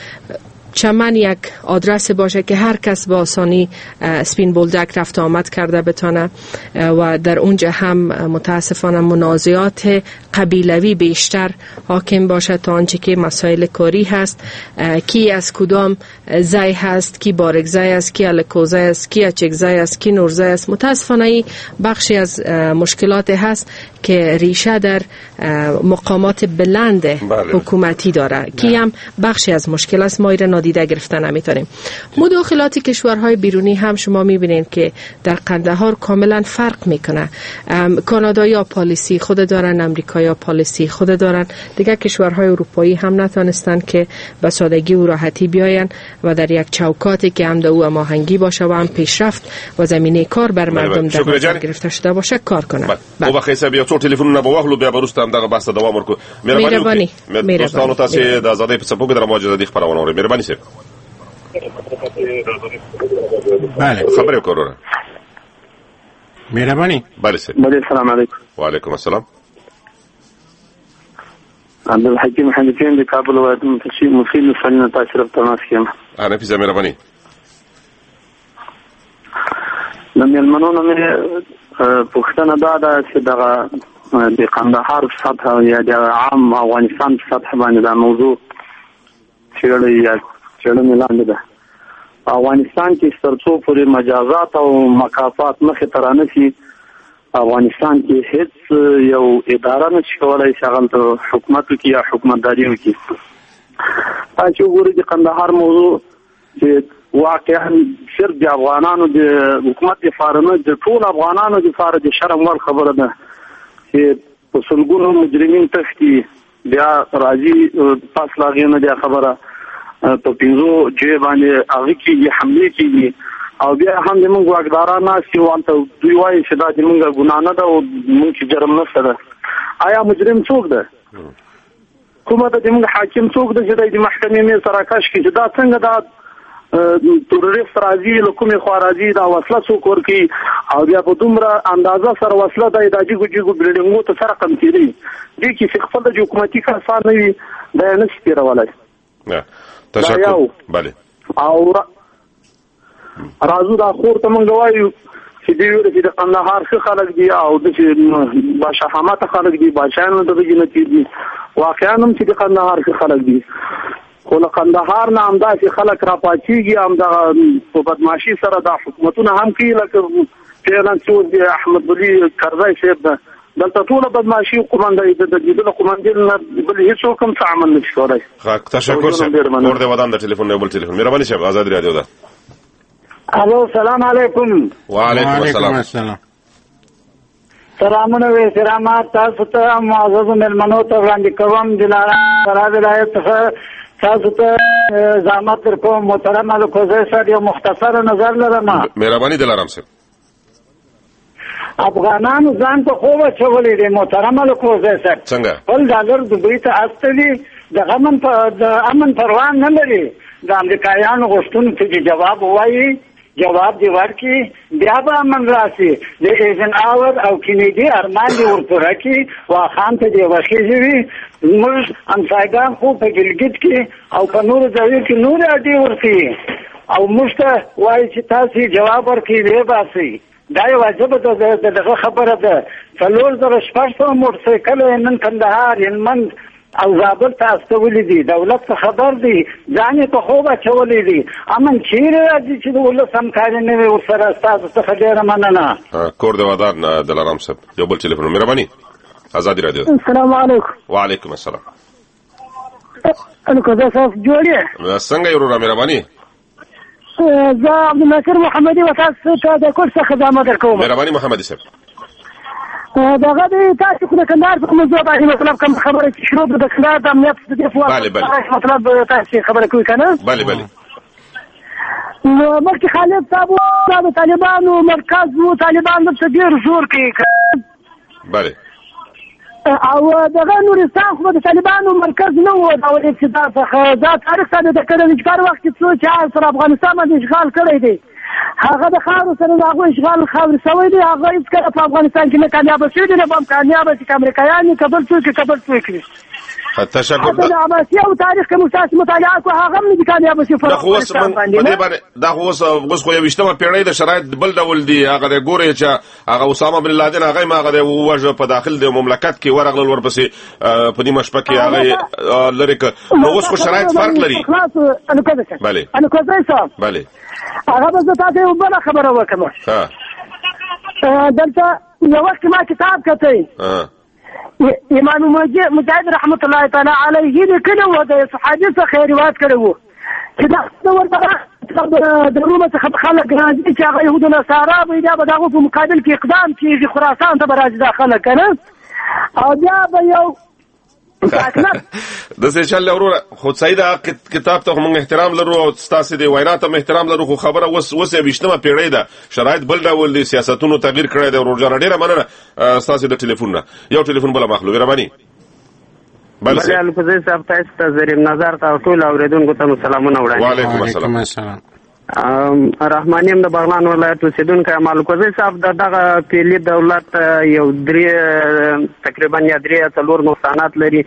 چمن یک آدرس باشه که هر کس با آسانی سپین بولدک رفت آمد کرده بتانه و در اونجا هم متاسفانه منازعات قبیلوی بیشتر حاکم باشه تا آنچه که مسائل کاری هست، کی از کدام زای هست، کی بارگزای است، کی الکوزای است، کی اچگزای است، کی نورزای است. متاسفانه این بخشی از مشکلات هست که ریشه در مقامات بلند حکومتی داره که هم بخشی از مشکل است. ما ایره نادیده گرفتن نمیتونیم. مداخلات کشورهای بیرونی هم شما میبینید که در قندهار کاملا فرق میکنه. کانادایی پالیسی خود دارن، امریکایی پالیسی خود دارن، دیگه کشورهای اروپایی هم نتونستن که به سادگی و راحتی بیاین و در یک چوکاتی که هم او هماهنگی باشه و هم پیشرفت و زمینه کار بر مردم در نظر گرفته شده باشه کار کنه. او بخیر صاحب یو څو ټلیفونونه به واخلو بیا وروسته هم دغه بحث دوام ورکړو. مهرباني دوستانو تاسو د آزادۍ په څپو کې د موجوده دي خبرونه اورئ. مهرباني صاحب. بله خبرې وکړو. مهرباني. بله صاحب. بله السلام علیکم. وعلیکم السلام. عبدالحکیم حنیفیان د کابل ولایت مفید فنی تاثیر تماس کیم. حنفی صاحب مهرباني. نن منونه مې پوښتنه ده چې دغه د قندهار سطح یا د عام افغانستان سطح باندې دا موضوع چیرې لاندې ده. افغانستان کې سترڅو پورې مجازات او مکافات مخې ته رانشي افغانستان کې هیڅ یو اداره نشي کولای چې هغه حکومت وکړي یا حکومتداري وکړي. تاسو وګورئ د قندهار موضوع چې واقعا صرف د افغانانو د حکومت لپاره نه د ټول افغانانو لپاره د شرم وړ خبره ده چې په سلګونو مجرمین تښتي بیا راځي پاس لاغې نه دی خبره په پینځو جې باندې هغه کېږي حملې کېږي او بیا هم زموږ واکداران ناست یو هلته دوی وایي چې دا زموږ ګناه نه ده او موږ چې جرم نشته ده. آیا مجرم څوک ده؟ کومه ده زموږ حاکم څوک ده چې د محکمې مې سره کش کړي چې دا څنګه دا تروریست راځي له کومې خوا راځي دا وسله څوک ورکوي او بیا په دومره اندازه سره وسله دا جګو جګو بلډینګو ته سره کم کېدي دې کې چې خپل د حکومتي کسان نه وي دا یې نشي تېرولی. تشکر. بله او راځو دا خور ته مونږ وایو چې دوی ویل چې د قندهار ښه خلک دي او د چې باشهامته خلک دي بادشاهانو ته دغې نه تېر دي واقعا هم چې د قندهار ښه خلک دي خو له قندهار نه همداسې خلک راپاڅېږي همدغه په بدماشي سره دا حکومتونه هم کوي لکه فعلا چې د احمد ولي کرزی صاحب ده دلته ټوله بدماشي قومندۍ د دې قومندې نه بل هېڅوک هم څه عمل نشي کولی. تشکر صاحب. کور د ودان د ټلیفون یو بل ټلیفون مهرباني صاحب ازادي راډیو ده. الو سلام علیکم. وعلیکم السلام. سلامونه و احترامات تاسو ته معزز مېلمنو ته وړاندې کوم دلارام فراه ولایت څخه تاسو ته زحمت درکوم. محترم الکوزی صاحب یو مختصر نظر لرم. مهرباني دلارام صاحب. افغانانو ځان ته خوب اچولی دی محترم الکوزی صاحب. څنګه؟ خپل ډالر دوبۍ ته استوي د امن پروا نه لري. د امریکایانو غوښتنو ته چې جواب ووایي جواب دی ورکړي بیا به امن راشي. د ایزنهاور او کینیډي ارمان دی ورپوره کړي واخان ته دی وخیږي وي موږ همسایګان خو په ګلګت کې او په نورو ځایو کې نورې اډې ورکوي او موږ ته وایي چې تاسو جواب ورکړي ویې باسئ. دا یو عجبه دغه خبره ده. 4600 موټرسایکل نن کندهار هلمند او زابل ته استولی دي. دولت ته خبر دی ځان یې په خوب اچولی دي. امن چیرې راځي چې د ولس همکاري نه وي ورسره. ستاسو څخه ډېره مننه. کور د ودان دلارام صاحب یو بل ټلیفون مهرباني ازادي راډیو. السلام علیکم. وعلیکم السلام. الکوزی صاحب جوړ یې؟ څنګه یې وروره مهرباني؟ زه عبدالناصر محمدي و تاسو ته د کور څخه خدمت درکوم. مهرباني محمدي صاحب. دغه د تاسو د کندهار په موضوع باندې مطلب کوم خبره چې شروع د کندهار د امنیت د دفاع مطلب تاسو خبره کوي کنه؟ بله. نو مخکې خالد صاحب د طالبانو مرکز وو طالبان د ډېر زور کوي. بله. او دغه نورستان خو د طالبانو مرکز نه وو د ابتدا څخه دا تاریخ ثابت کړی چې هر وخت چې څوک سره افغانستان باندې اشغال کړی دی هغه د خاورو سره د هغوی اشغال خاورې شوی دی. هغه هېڅکله په افغانستان کې نه کامیابه شوي دي نه به هم کامیابه شي که امریکایان وي که بل څوک وي. تشکر. د عباسي او تاریخ که موږ تاسو مطالعه کړو هغه هم نه دي کامیابه شي په افغانستان باندې. دا خو اوس خو 21مه پیړۍ د شرایط بل ډول دي. هغه د ګورې چې هغه اسامه بن لادن هغه هم هغه د ووژه په داخل د مملکت کې ورغلل ورپسې په نیمه شپه کې هغه لرې کړ. نو اوس خو شرایط فرق لري. بله. الکوزی صاحب. بله. هغه به زه تاسو یو بله خبره وکړم. دلته یو وخت ما کتاب کتی امام مجاهد رحمت الله تعالی علیه لیکلی و د صحابي څخه روایت کړی و چې دا ورته د رومه څخه خلک راځي چې هغه یهود نصارا به بیا به د هغو په مقابل کې اقدام کېږي خراسان ته به راځي دا خلک که نه او بیا به یو داسې چل وروره خو صحیح ده کتاب ته موږ احترام لرو او ستاسې د وینا ته محترام لرو خو خبره اوس 21مه پیړۍ ده شرایط بل ډول دي سیاستونو تغییر کړی دی. ورور جانه ډېره مننه ستاسې د ټلیفون نه. یو ټلیفون بله مخلو مهرباني. بله الکوزی صاحب تاسو ته زریم نظر ته ټول اوریدونکو ته سلامونه وړاندې. وعلیکم السلام. رحماني هم د بغلان ولایت اوسېدونکی یم. الکوزی صاحب دغه پیلي دولت یو تقریبا یا 3 یا 4 نقصانات لري.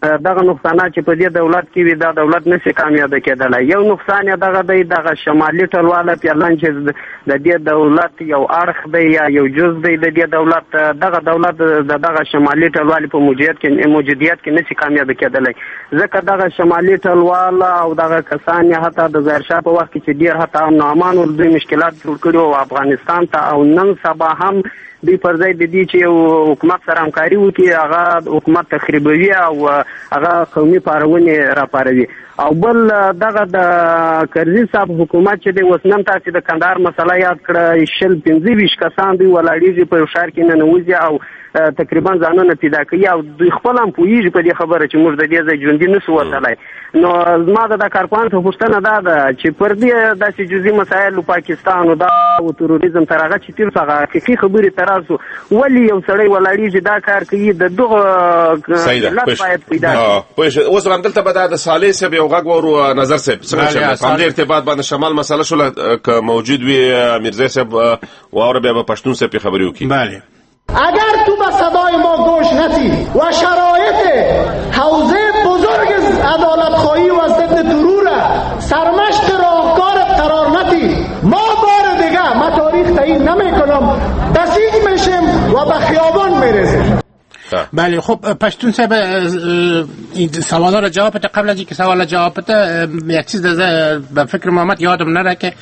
دغه نقصانات چې په دې دولت کې وي دا دولت نشي کامیاب کېدلی. یو نقصان یې دغه دی دغه شمالي ټلواله پیلان چې د دې دولت یو اړخ دی یا یو جز دی د دې دولت دغه دولت دغه شمالي ټلواله په موجودیت کې نشي کامیاب کېدلی ځکه دغه شمالي ټلواله او دغه کسان حتی د ظاهرشاه په وخت کې چې ډیر حتی نامان ول دوی مشکلات جوړ کړي او افغانستان ته او نن سبا هم دوی پر ځای د دې چې یو حکومت سره همکاري وکړي هغه حکومت تخریبوي او هغه قومي پارونې راپاروي. او بل دغه د کرزي صاحب حکومت چې د اوس نن تاسو د کندهار مسله یاد کړه 25 کسان دوی ولاړیږي په شهر کې ننوځي او تقریبا ځانونه پیدا کوي او دوی خپل هم پوهیږي په دې خبره چې موږ د دې ځای ژوندي نشو وتلی. نو زما د کارپوهانو ته پوښتنه ده چې پر دې داسې جزئي مسایلو پاکستان او د تروریزم تر هغه چې تیر څنګه حقیقي خبرې تر اوسه ولې یو سړی ولاړیږي دا کار کوي د دغه علت باید پیدا شي. اوس همدلته به د صالح صاحب یو غږ ورو نظر صاحب څنګه په دې ارتباط باندې شمال مسله شو که موجود وي میرزا صاحب واوره بیا به پښتون صاحب خبرې وکړي. بله اگر تو به صدای ما گوش ندی و شرایط حوزه بزرگ عدالت خواهی و ضد ترور سرمشق راهکار قرار ندی ما بار دیگه ما تاریخ تعیین نمیکنم بسیج میشیم و به خیابان میرسیم. بله خب پشتون صاحب این سوالا را جواب بده. قبل از اینکه سوال جواب بده یک چیز به فکر محمد یادم نره که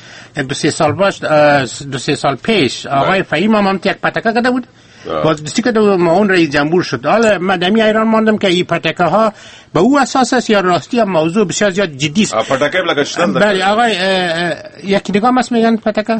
2-3 سال پیش آقای فهیم هم یک پتکه کرده بود بازرسی که اون رئیس جمهور شد. حالا مدمی ایران ماندم که این پتکه ها به او اساس است یا راستی هم موضوع بسیار زیاد جدی است. پتکه بلگشتن بله آقای یک نگاه مست میگن پتکه.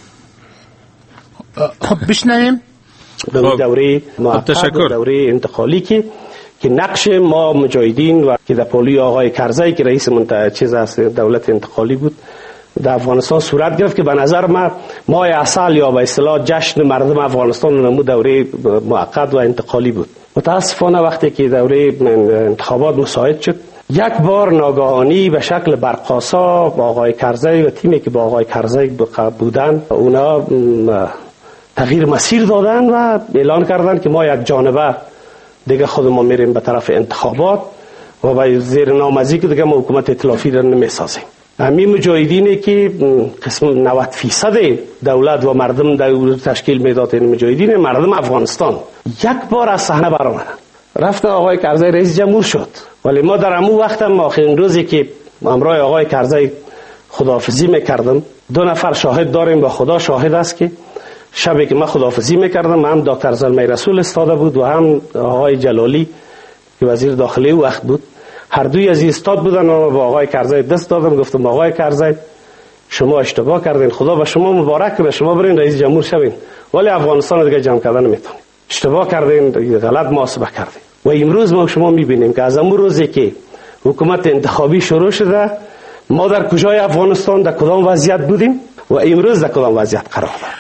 خب بشنویم دوره موقت دوره انتقالی که نقش ما مجاهدین و که در پالوی آقای کرزی که رئیس چیز است دولت انتقالی بود در افغانستان صورت گرفت که به نظر ما ماه عسل یا به اصطلاح جشن مردم افغانستان نمو دوره موقت و انتقالی بود. متاسفانه وقتی که دوره انتخابات مساعد شد یک بار ناگهانی به شکل برقاسا با آقای کرزی و تیمی که با آقای کرزی بودن اونا تغییر مسیر دادن و اعلان کردن که ما یک جانبه دیگه خود ما میریم به طرف انتخابات و به زیر نامزی که دیگه ما حکومت ائتلافی را نمیسازیم. همین مجاهدینی که قسم 90% دولت و مردم تشکیل میداد این مجاهدین مردم افغانستان یک بار از صحنه برآمدن. رفت آقای کرزی رئیس جمهور شد ولی ما در همون وقت هم آخرین روزی که همراه آقای کرزی خداحافظی میکردم 2 نفر شاهد داریم و خدا شاهد است که شبی که من خداحافظی میکردم هم دکتر زلمه رسول استاده بود و هم آقای جلالی که وزیر داخلی وقت بود هر دوی از استاد بودن و با آقای کرزی دست دادم گفتم آقای کرزی شما اشتباه کردین خدا به شما مبارک کنه شما برین رئیس جمهور شوین ولی افغانستان دیگه جمع کردن نمیتونید اشتباه کردین غلط محاسبه کردین و امروز ما شما میبینیم که از اون روزی که حکومت انتخابی شروع شده ما در کجای افغانستان در کدام وضعیت بودیم و امروز در کدام وضعیت قرار داریم.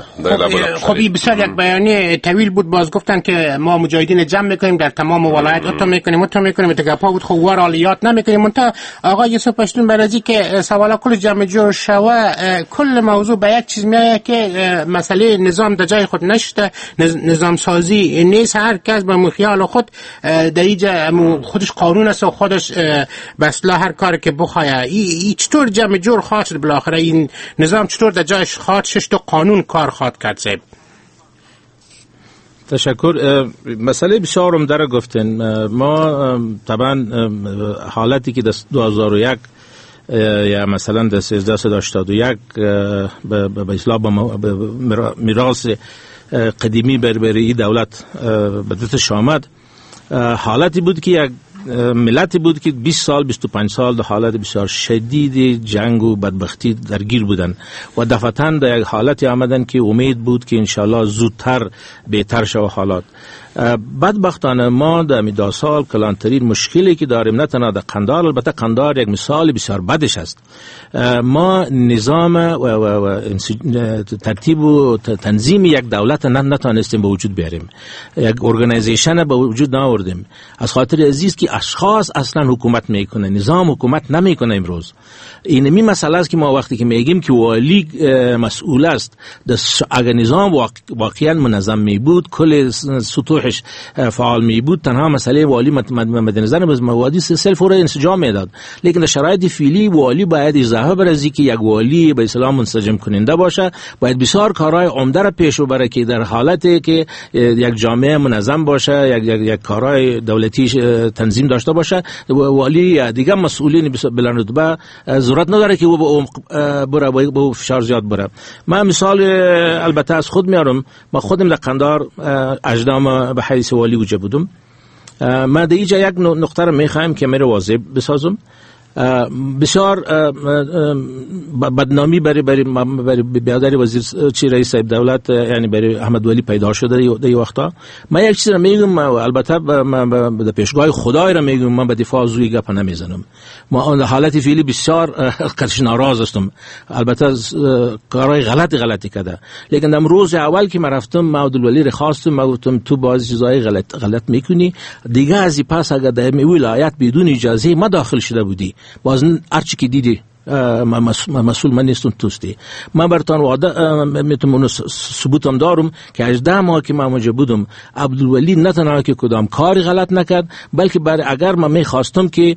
خب بسیار یک بیانیه طویل بود. باز گفتن که ما مجاهدین جمع میکنیم در تمام ولایت اتو میکنیم اتگاپا بود خب عالیات نمیکنیم. منتها آقای یوسف پشتون برازی که سوالا کل جمع جور شوه کل موضوع به یک چیز میایه که مسئله نظام در جای خود نشده نظام سازی نیست. هر کس به مخیال خود در اینجا خودش قانون است و خودش بسلا هر کار که بخواه. ای چطور جمع جور خواهد شد بالاخره این نظام چطور در جایش خواهد شد و قانون کار خواهد کرد صاحب. تشکر. مسئله بسیار عمده گفتن. ما طبعا حالتی که در 2001 یا مثلا در 1381 به اصلاح میراث قدیمی بربری دولت به دستش آمد حالتی بود که یک ملتی بود که 20 سال 25 سال در حالت بسیار شدید جنگ و بدبختی درگیر بودن و دفعتاً در یک حالتی آمدن که امید بود که انشالله زودتر بهتر شود حالات. بدبختانه ما در 2 سال کلانترین مشکلی که داریم نه تنها در قندهار البته قندهار یک مثال بسیار بدش است. ما نظام و ترتیب و تنظیم یک دولت نتانستیم به وجود بیاریم. یک ارگانیزیشن به وجود نآوردیم از خاطر عزیز که اشخاص اصلا حکومت میکنه، نظام حکومت نمیکنه. امروز اینمی مسئله است که ما وقتی که میگیم که والی مسئول است، اگر نظام واقعا منظم می بود، کل سطوحش فعال می بود، تنها مسئله والی مد نظر موادی سلف را انسجام میداد. لیکن در شرایط فعلی والی باید اجازه برزی که یک والی به اصطلاح منسجم کننده باشه، باید بسیار کارهای عمده را پیش ببره که در حالتی که یک جامعه منظم باشه، یک کارهای دولتی تنظیم داشته باشه، والی دیگه مسئولین بلندرتبه ضرورت نداره که بره با فشار زیاد بره. من مثال البته از خود میارم. ما خودم در قندهار اجدام به حیث والی وجه بودم. من در اینجا یک نقطه را میخوایم که میره واضح بسازم. بسیار بدنامی برای برادر وزیر چی رئیس دولت یعنی برای احمد ولی پیدا شده در این وقتا. من یک چیز را میگم، البته در پیشگاه خدای را میگم، من به دفاع از روی گپ نمیزنم. ما حالت فعلی بسیار قدش ناراض هستم، البته کارهای غلطی کرده. لیکن در روز اول که من رفتم، ما عبدالولی را خواستم، ما گفتم تو بعضی چیزای غلط میکنی دیگه، از این پس اگر در ولایت بدون اجازه ما داخل شده بودی، باز هرچی که دیدی مسئول من نیستم توستی. من برتان وعده میتونم ثبوتم دارم که 18 ماه که من موجود بودم، عبدالولی نه تنها که کدام کاری غلط نکرد، بلکه اگر من میخواستم که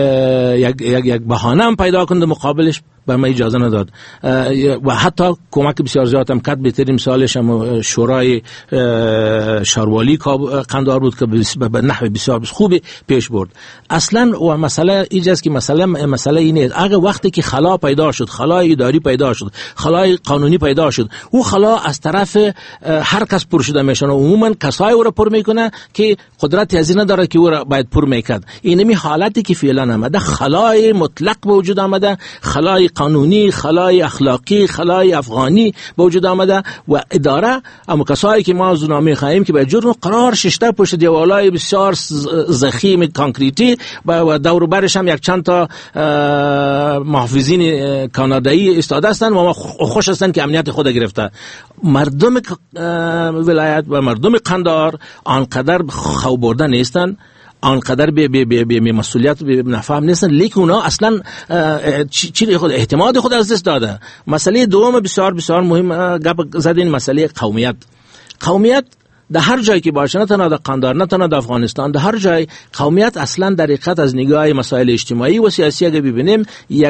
یک بهانه هم پیدا کنم مقابلش، بر من اجازه نداد و حتی کمک بسیار زیاد هم کرد. بهترین مثالش هم شورای شاروالی قندهار بود که به نحو بسیار خوبی پیش برد. اصلا و مسئله اینجاست که مسئله اینه، اگه وقتی که خلا پیدا شد، خلای اداری پیدا شد، خلای قانونی پیدا شد، او خلا از طرف هر کس پر شده میشن و عموما کسای او را پر میکنه که قدرت از این نداره که او را باید پر میکرد. اینمی حالتی که فعلا آمده، خلای مطلق به وجود آمده، خلای قانونی، خلای اخلاقی، خلای افغانی به وجود آمده و اداره اما کسایی که ما زنامه خواهیم که به جرم قرار ششته پشت دیوالای بسیار ضخیم کانکریتی و دور برش هم یک چند تا محافظین کانادایی استاده هستند و ما خوش هستند که امنیت خود گرفته. مردم ولایت و مردم قندهار آنقدر خو برده نیستند، آنقدر به مسئولیت نفهم نیستن، لیکن اونا اصلا خود اعتماد خود از دست داده. مسئله دوم بسیار بسیار مهم گپ زدین، مسئله قومیت در هر جایی که باشه، نه تنها در قندهار، نه تنها در افغانستان، در هر جای قومیت اصلا در حقیقت از نگاه مسائل اجتماعی و سیاسی اگه ببینیم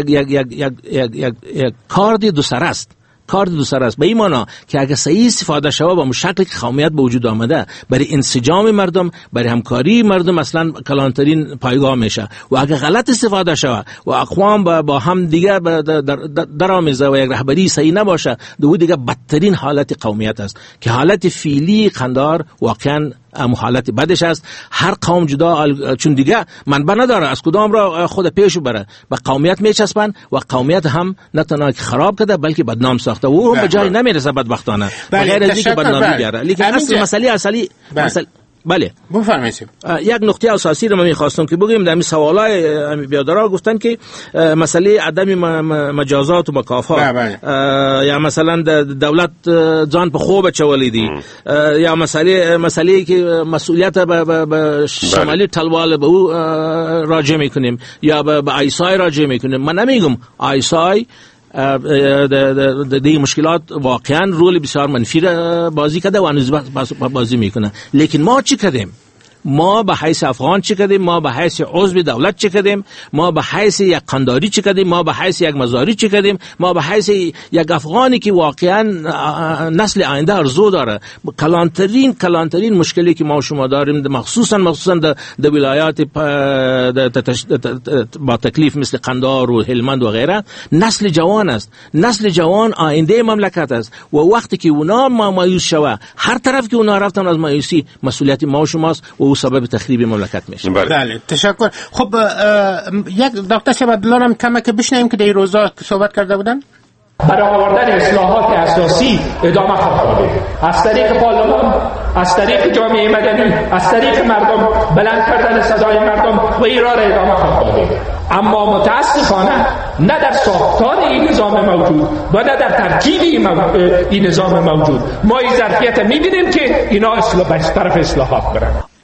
یک کارد دو سر است. به این معنی که اگر صحیح استفاده شود با شکلی که قومیت به وجود آمده، برای انسجام مردم، برای همکاری مردم اصلا کلانترین پایگاه میشه. و اگر غلط استفاده شود و اقوام با هم دیگه در آمیزه و یک رهبری صحیح نباشه، دو دیگه بدترین حالت قومیت است که حالت فعلی قندهار واقعا حالت بدش است. هر قوم جدا چون دیگه منبع نداره از کدام را خود پیش بره، و قومیت میچسبن و قومیت هم نه تنها که خراب کرده بلکه بدنام ساخته و او هم به جای نمیرسه بدبختانه، بغیر از اینکه بدنامی بیاره. لیکن اصلی بله بفرمایید. یک نکته اساسی رو من می‌خواستم که بگم، در این سوالای بیادرها گفتن که مسئله عدم مجازات و مکافات، یا مثلا دولت جان په خوب چولیدی، یا مسئله که مسئولیت به شمالی تلوال به او راجع میکنیم یا به آیسای راجع میکنیم. من نمیگم آیسای دی مشکلات واقعا رول بسیار منفی بازی کرده و هنوز بازی میکنه. لیکن ما چی کردیم؟ ما به حیث افغان چی کردیم؟ ما به حیث عضو دولت چی کردیم؟ ما به حیث یک قنداری چی کردیم؟ ما به حیث یک مزاری چی کردیم؟ ما به حیث یک افغانی که واقعا نسل آینده ارزو داره. کلانترین مشکلی که ما شما داریم، مخصوصا در ولایات با تکلیف مثل قندهار و هلمند و غیره، نسل جوان است. نسل جوان آینده مملکت است و وقتی که اونا مایوس شوه، هر طرف که اونا رفتن از مایوسی، مسئولیت ما و شماست و او سبب تخریب مملکت میشه. بله تشکر. خب یک دکتر صاحب عبدالله هم کمک بشنویم که در این روزا صحبت کرده بودن. برای آوردن اصلاحات اساسی ادامه خواهد داد، از طریق پارلمان، از طریق جامعه مدنی، از طریق مردم، بلند کردن صدای مردم و این راه را ادامه خواهد داد. اما متاسفانه نه در ساختار این نظام موجود و نه در ترکیب این نظام موجود ما این ظرفیت می‌بینیم که اینا به طرف اصلاحات برن.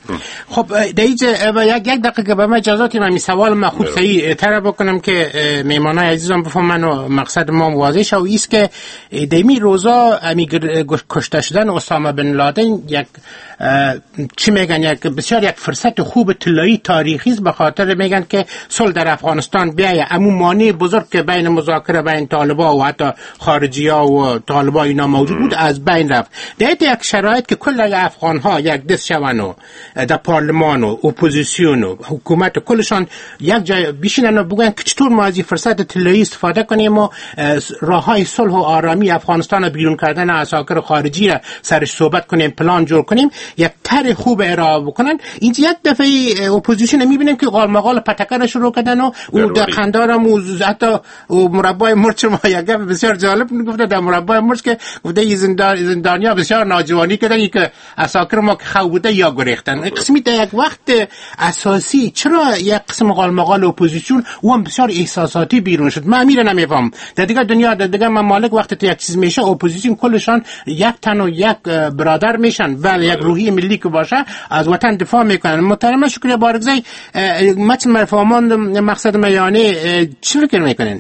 خب دیگه یک دقیقه که به من اجازه من سوال ما خود صحیح تر بکنم که میمانای عزیزم بفهمن و مقصد ما واضح شه، و ایست که دیمی روزا کشته شدن اسامه بن لادن یک چی میگن بسیار یک فرصت خوب طلایی تاریخی است، به خاطر میگن که صلح در افغانستان بیایه. اما مانع بزرگ که بین مذاکره بین طالبا و حتی خارجی‌ها و طالبا اینا موجود بود از بین رفت. در یک شرایط که کل افغان ها یک دست شون و در پارلمان و اپوزیسیون و حکومت و کلشان یک جای بشینن و بگن که چطور ما از این فرصت طلایی استفاده کنیم و راههای صلح و آرامی افغانستان رو بیرون کردن عساکر خارجی را سرش صحبت کنیم، پلان جور کنیم، یک طرح خوب ارائه بکنن. اینجا یک دفعه اپوزیسیون میبینیم که قالمقال پتکر شروع کردن و در خندارم و حتی مربای مرچ ما یک بسیار جالب گفته در مربای مرچ که گفته زندانیا بسیار ناجوانی کردن که عساکر ما که خو بوده یا گریختن. قسمی در یک وقت اساسی چرا یک قسم قالمقال اپوزیسیون و هم بسیار احساساتی بیرون شد؟ من میره نمیفهم. در دیگه دنیا در دیگه ممالک وقتی یک چیز میشه اپوزیسیون کلشان یک تن و یک برادر میشن، ولی یک روحی ملی که باشه از وطن دفاع میکنن. محترم شکریه بارگزای متن مفهومان مقصد میانه چی فکر میکنین؟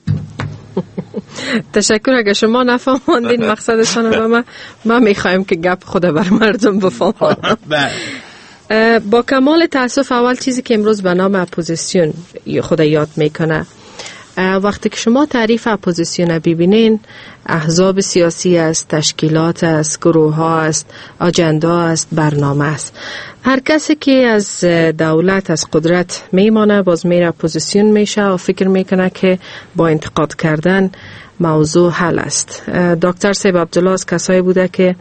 تشکر. اگر شما نفهماندین مقصدشان رو ما میخوایم که گپ خود بر مردم بفهمانم. با کمال تاسف اول چیزی که امروز به نام اپوزیسیون خود یاد میکنه، وقتی که شما تعریف اپوزیسیون ببینین، احزاب سیاسی است، تشکیلات است، گروه ها است، آجندا است، برنامه است. هر کسی که از دولت از قدرت میمانه باز میره اپوزیسیون میشه و فکر میکنه که با انتقاد کردن موضوع حل است. دکتر سیب عبدالله از کسایی بوده که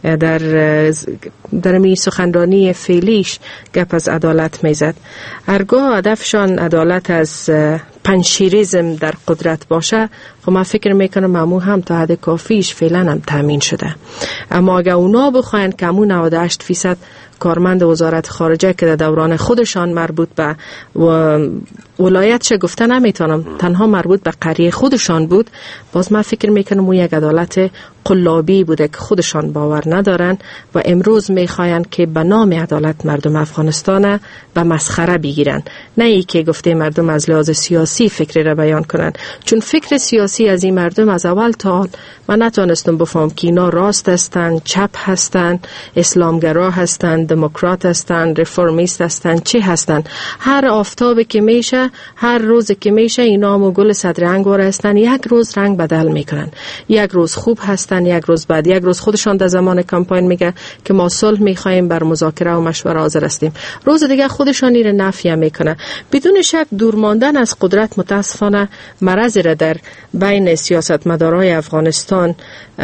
در می سخنرانی فعلیش گپ از عدالت میزد. هرگاه هدفشان عدالت از پنشیریزم در قدرت باشه، خب من فکر میکنم امو هم تا حد کافیش فعلا هم تامین شده. اما اگر اونا بخواین که امو 98% کارمند وزارت خارجه که در دوران خودشان مربوط به ولایتش گفته نمیتونم، تنها مربوط به قریه خودشان بود، باز من فکر میکنم اون یک عدالت قلابی بوده که خودشان باور ندارن و امروز میخواین که به نام عدالت مردم افغانستان به مسخره بگیرن، نه ای که گفته مردم از لحاظ سیاسی فکری را بیان کنن. چون فکر سیاسی از این مردم از اول تا حال من نتونستم بفهم که اینا راست هستن، چپ هستن، اسلامگرا هستن، دموکرات هستن، ریفورمیست هستن، چی هستن. هر آفتابی که میشه، هر روز که میشه، اینا هم گل صدر انگور هستن، یک روز رنگ بدل میکنن. یک روز خوب هستن، یک روز بد. یک روز خودشان در زمان کمپاین میگه که ما صلح میخوایم، بر مذاکره و مشوره حاضر هستیم، روز دیگه خودشان این نفی میکنه. بدون شک دور ماندن از قدرت متاسفانه مرضی را در بین سیاستمدارای افغانستان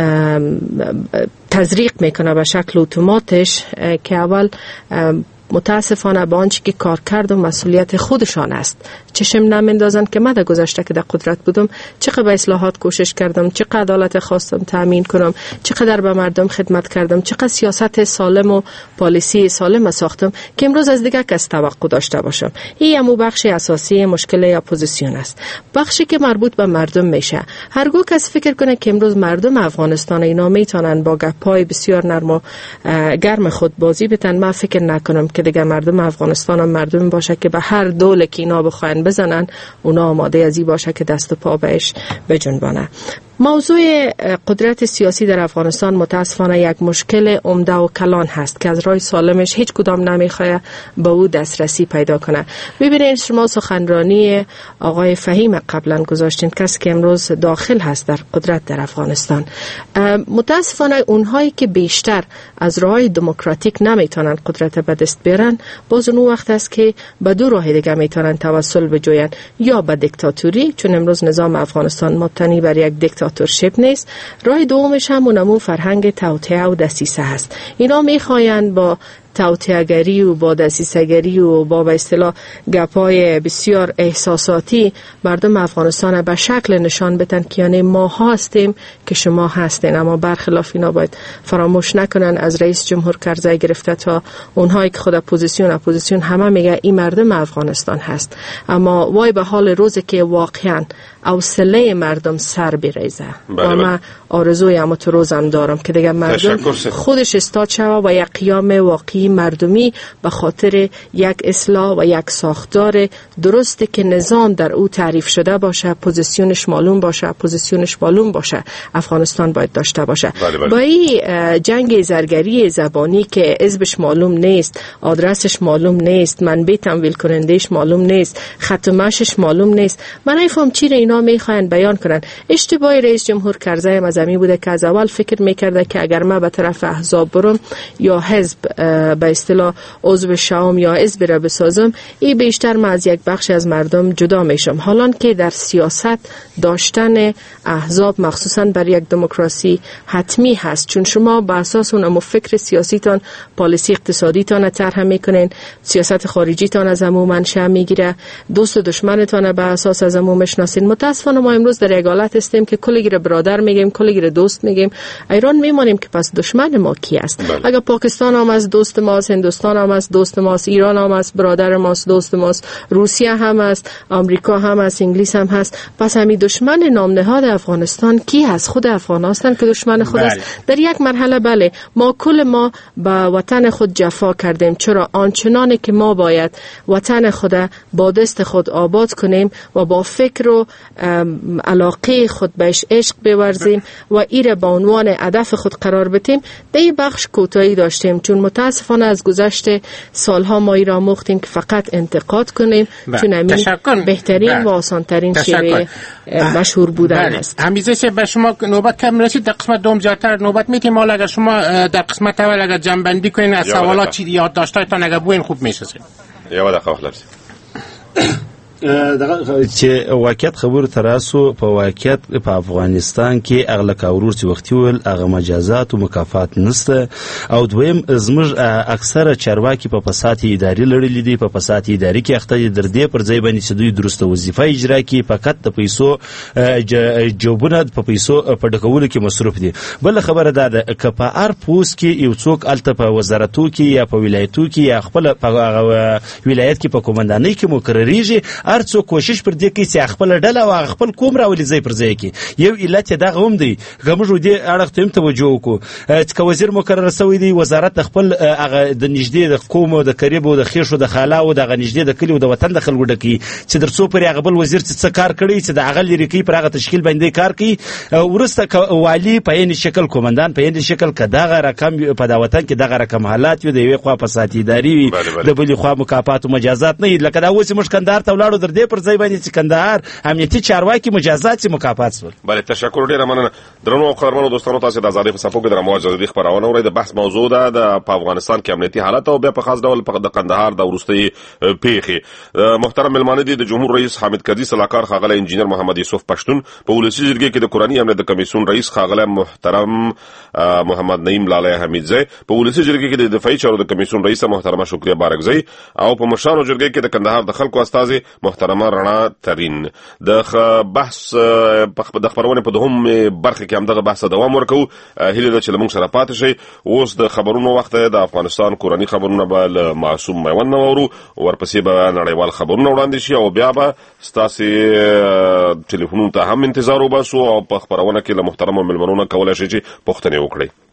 تزریق میکنه به شکل اتوماتش که اول متاسفانه با آنچه که کار کرد و مسئولیت خودشان است چشم نمیندازن که من در گذشته که در قدرت بودم چقدر به اصلاحات کوشش کردم، چقدر عدالت خواستم تامین کنم، چقدر به مردم خدمت کردم، چقدر سیاست سالم و پالیسی سالم ساختم که امروز از دیگه کس توقع داشته باشم. این همون بخش اساسی مشکل اپوزیسیون است، بخشی که مربوط به مردم میشه. هرگاه کس فکر کنه که امروز مردم افغانستان اینا میتونن با گپای بسیار نرم و گرم خود بازی بتن، من فکر نکنم که دیگه مردم افغانستان هم مردم باشه که به هر دوله که اینا بخواین بزنن اونا آماده ازی باشه که دست و پا بهش بجنبانه. موضوع قدرت سیاسی در افغانستان متاسفانه یک مشکل عمده و کلان هست که از راه سالمش هیچ کدام نمیخواد به او دسترسی پیدا کنه. ببینید شما سخنرانی آقای فهیم قبلا گذاشتین، کسی که امروز داخل هست در قدرت در افغانستان. متاسفانه اونهایی که بیشتر از راه دموکراتیک نمیتونن قدرت به دست بیارن، باز اون وقت است که به دو راه دیگه میتونن توسل بجوین، یا به دیکتاتوری، چون امروز نظام افغانستان مبتنی بر یک دیکتاتورشیپ نیست. راه دومش همون فرهنگ توطئه و دسیسه هست. اینا میخواین با توطئه‌گری و با دسیسه‌گری و با به اصطلاح گپای بسیار احساساتی مردم افغانستان به شکل نشان بدن که یعنی ما هستیم که شما هستین. اما برخلاف اینا باید فراموش نکنن، از رئیس جمهور کرزی گرفته تا اونهایی که خود اپوزیسیون همه میگه این مردم افغانستان هست. اما وای به حال روزی که واقعا حوصله مردم سر بریزه. و من آرزوی تو روزم دارم که دیگه مردم خودش استاد شوه و یک قیام واقعی سیاسی مردمی به خاطر یک اصلاح و یک ساختار درستی که نظام در او تعریف شده باشه، پوزیشنش معلوم باشه افغانستان باید داشته باشه. با این جنگ زرگری زبانی که حزبش معلوم نیست، آدرسش معلوم نیست، منبع تمویل کنندش معلوم نیست، ختمش معلوم نیست، من نمیفهم چی اینا میخواین بیان کنن. اشتباه رئیس جمهور کرزی مزمی بوده که از اول فکر میکرده که اگر من به طرف احزاب برم یا حزب به اصطلاح عضو شام یا حزب را بسازم، این بیشتر من از یک بخش از مردم جدا میشم. حالان که در سیاست داشتن احزاب مخصوصا بر یک دموکراسی حتمی هست، چون شما به اساس اون فکر سیاسیتان پالیسی اقتصادیتان طرح میکنین، سیاست خارجیتان از همون منشأ میگیره، دوست و دشمنتان به اساس از همون میشناسین. متاسفانه ما امروز در یک حالت هستیم که کلیگی را برادر میگیم، کلیگی را دوست میگیم. ایران میمانیم که پس دشمن ما کی است؟ اگر پاکستان هم از دوست ماست، هندوستان هم از دوست ماست، ایران هم از برادر ماست، دوست ماست، روسیه هم است، آمریکا هم است، انگلیس هم هست، پس همین دشمن نام نهاد افغانستان کی هست؟ خود افغان هستند که دشمن خود است. در یک مرحله بله ما به وطن خود جفا کردیم. چرا؟ آنچنانی که ما باید وطن خود با دست خود آباد کنیم و با فکر و علاقه خود بهش عشق بورزیم و ایره به عنوان هدف خود قرار بدیم، در این بخش کوتاهی داشتیم. چون متاسفانه از گذشته سالها ما ایره آموختیم که فقط انتقاد کنیم، چون همین بهترین و آسانترین شیوه مشهور بودن است. همیشه به شما نوبت کم رسید، در قسمت دوم زیادتر نوبت میتیم. حالا اگر شما در قسمت اول اگر جنبندی کنین از سوالات چی یاد داشتایتان اگر بوین خوب میشه. یا دغه خلاص دغه چې واقعیت خبر تراسو په واقعیت په افغانستان کې اغله کاورور چې وختي ول هغه مجازات او مکافات نشته، او دویم زموږ اکثره چارواکي په فساد اداري لړلې دي. په فساد اداري کې اخته در دې پر ځای باندې چې دوی درسته وظیفه اجرا کوي، فقط د پیسو جوبونه په پیسو په ډکولو کې مصروف دي. بل خبره ده ک په ار پوس کې یو څوک الته په وزارتو کې یا په ولایتو کې یا خپل په ولایت کې په کومندانۍ کې مقرریږي، ارڅو کوشش پر دې کوي چې خپل ډله او خپل کوم راولي ځای پر ځای کې. یو علت دغه هم دی کومو دې اړه ته توجه وکړو چې وزیر مقرر شوی دی، وزارت خپل هغه د نږدې د قوم د قریب او د خیشو د خاله او د نږدې د کلی او د وطن د خلکو ډکی چې درڅو پر هغه بل وزیر څه کار کړی چې د هغه لري کوي پر هغه تشکیل باندې کار کوي. ورسته والی په یوه شکل کومندان په یوه شکل کداغه رقم په دا وطن کې دغه رقم حالات یو د یوې خوا فساد اداري وي، د بلې خوا مکافات او مجازات نه لکه دا اوس موږ کندهار ته ولاړو در دې پر ځای باندې چې کندهار امنیتي چارواکي مجازات مکافات سول. بله تشکر ډیره مننه. درنو او قدرمنو دوستانو، تاسو د آزادۍ په صفو کې د مواجهې خبرونه اورئ. د بحث موضوع ده د افغانستان کې امنیتي حالت او بیا په خاص ډول د کندهار د وروستي پیښې. محترم ملمانه دي د جمهور رئیس حامد کرزي صلاحکار خاغلی انجینر محمد یوسف پښتون، په ولسی جرګې کې د کورنۍ امنیت د کمیسیون رئیس خاغلی محترم محمد نعیم لالی حمیدزی، په ولسی جرګې کې د دفاعي چارو د کمیسیون رئیس محترمه شکریه بارکزی، او په مشرانو جرګې کې د کندهار د خلکو استازي محترمه رڼا ترین. د بحث د خبرونه په دوهم برخه کې هم دغه بحث دوام ورکو. هیله ده چې موږ سره پاتې شئ. اوس د خبرونو وخت د افغانستان کورنۍ خبرونه به معصوم میوند نورو، ورپسې به نړیوال خبرونه وړاندې شي او بیا به ستاسو ټلیفونونو ته هم انتظار وباسو او په خبرونه کې له محترمو ملمنونو کولای شي چې پوښتنې وکړي.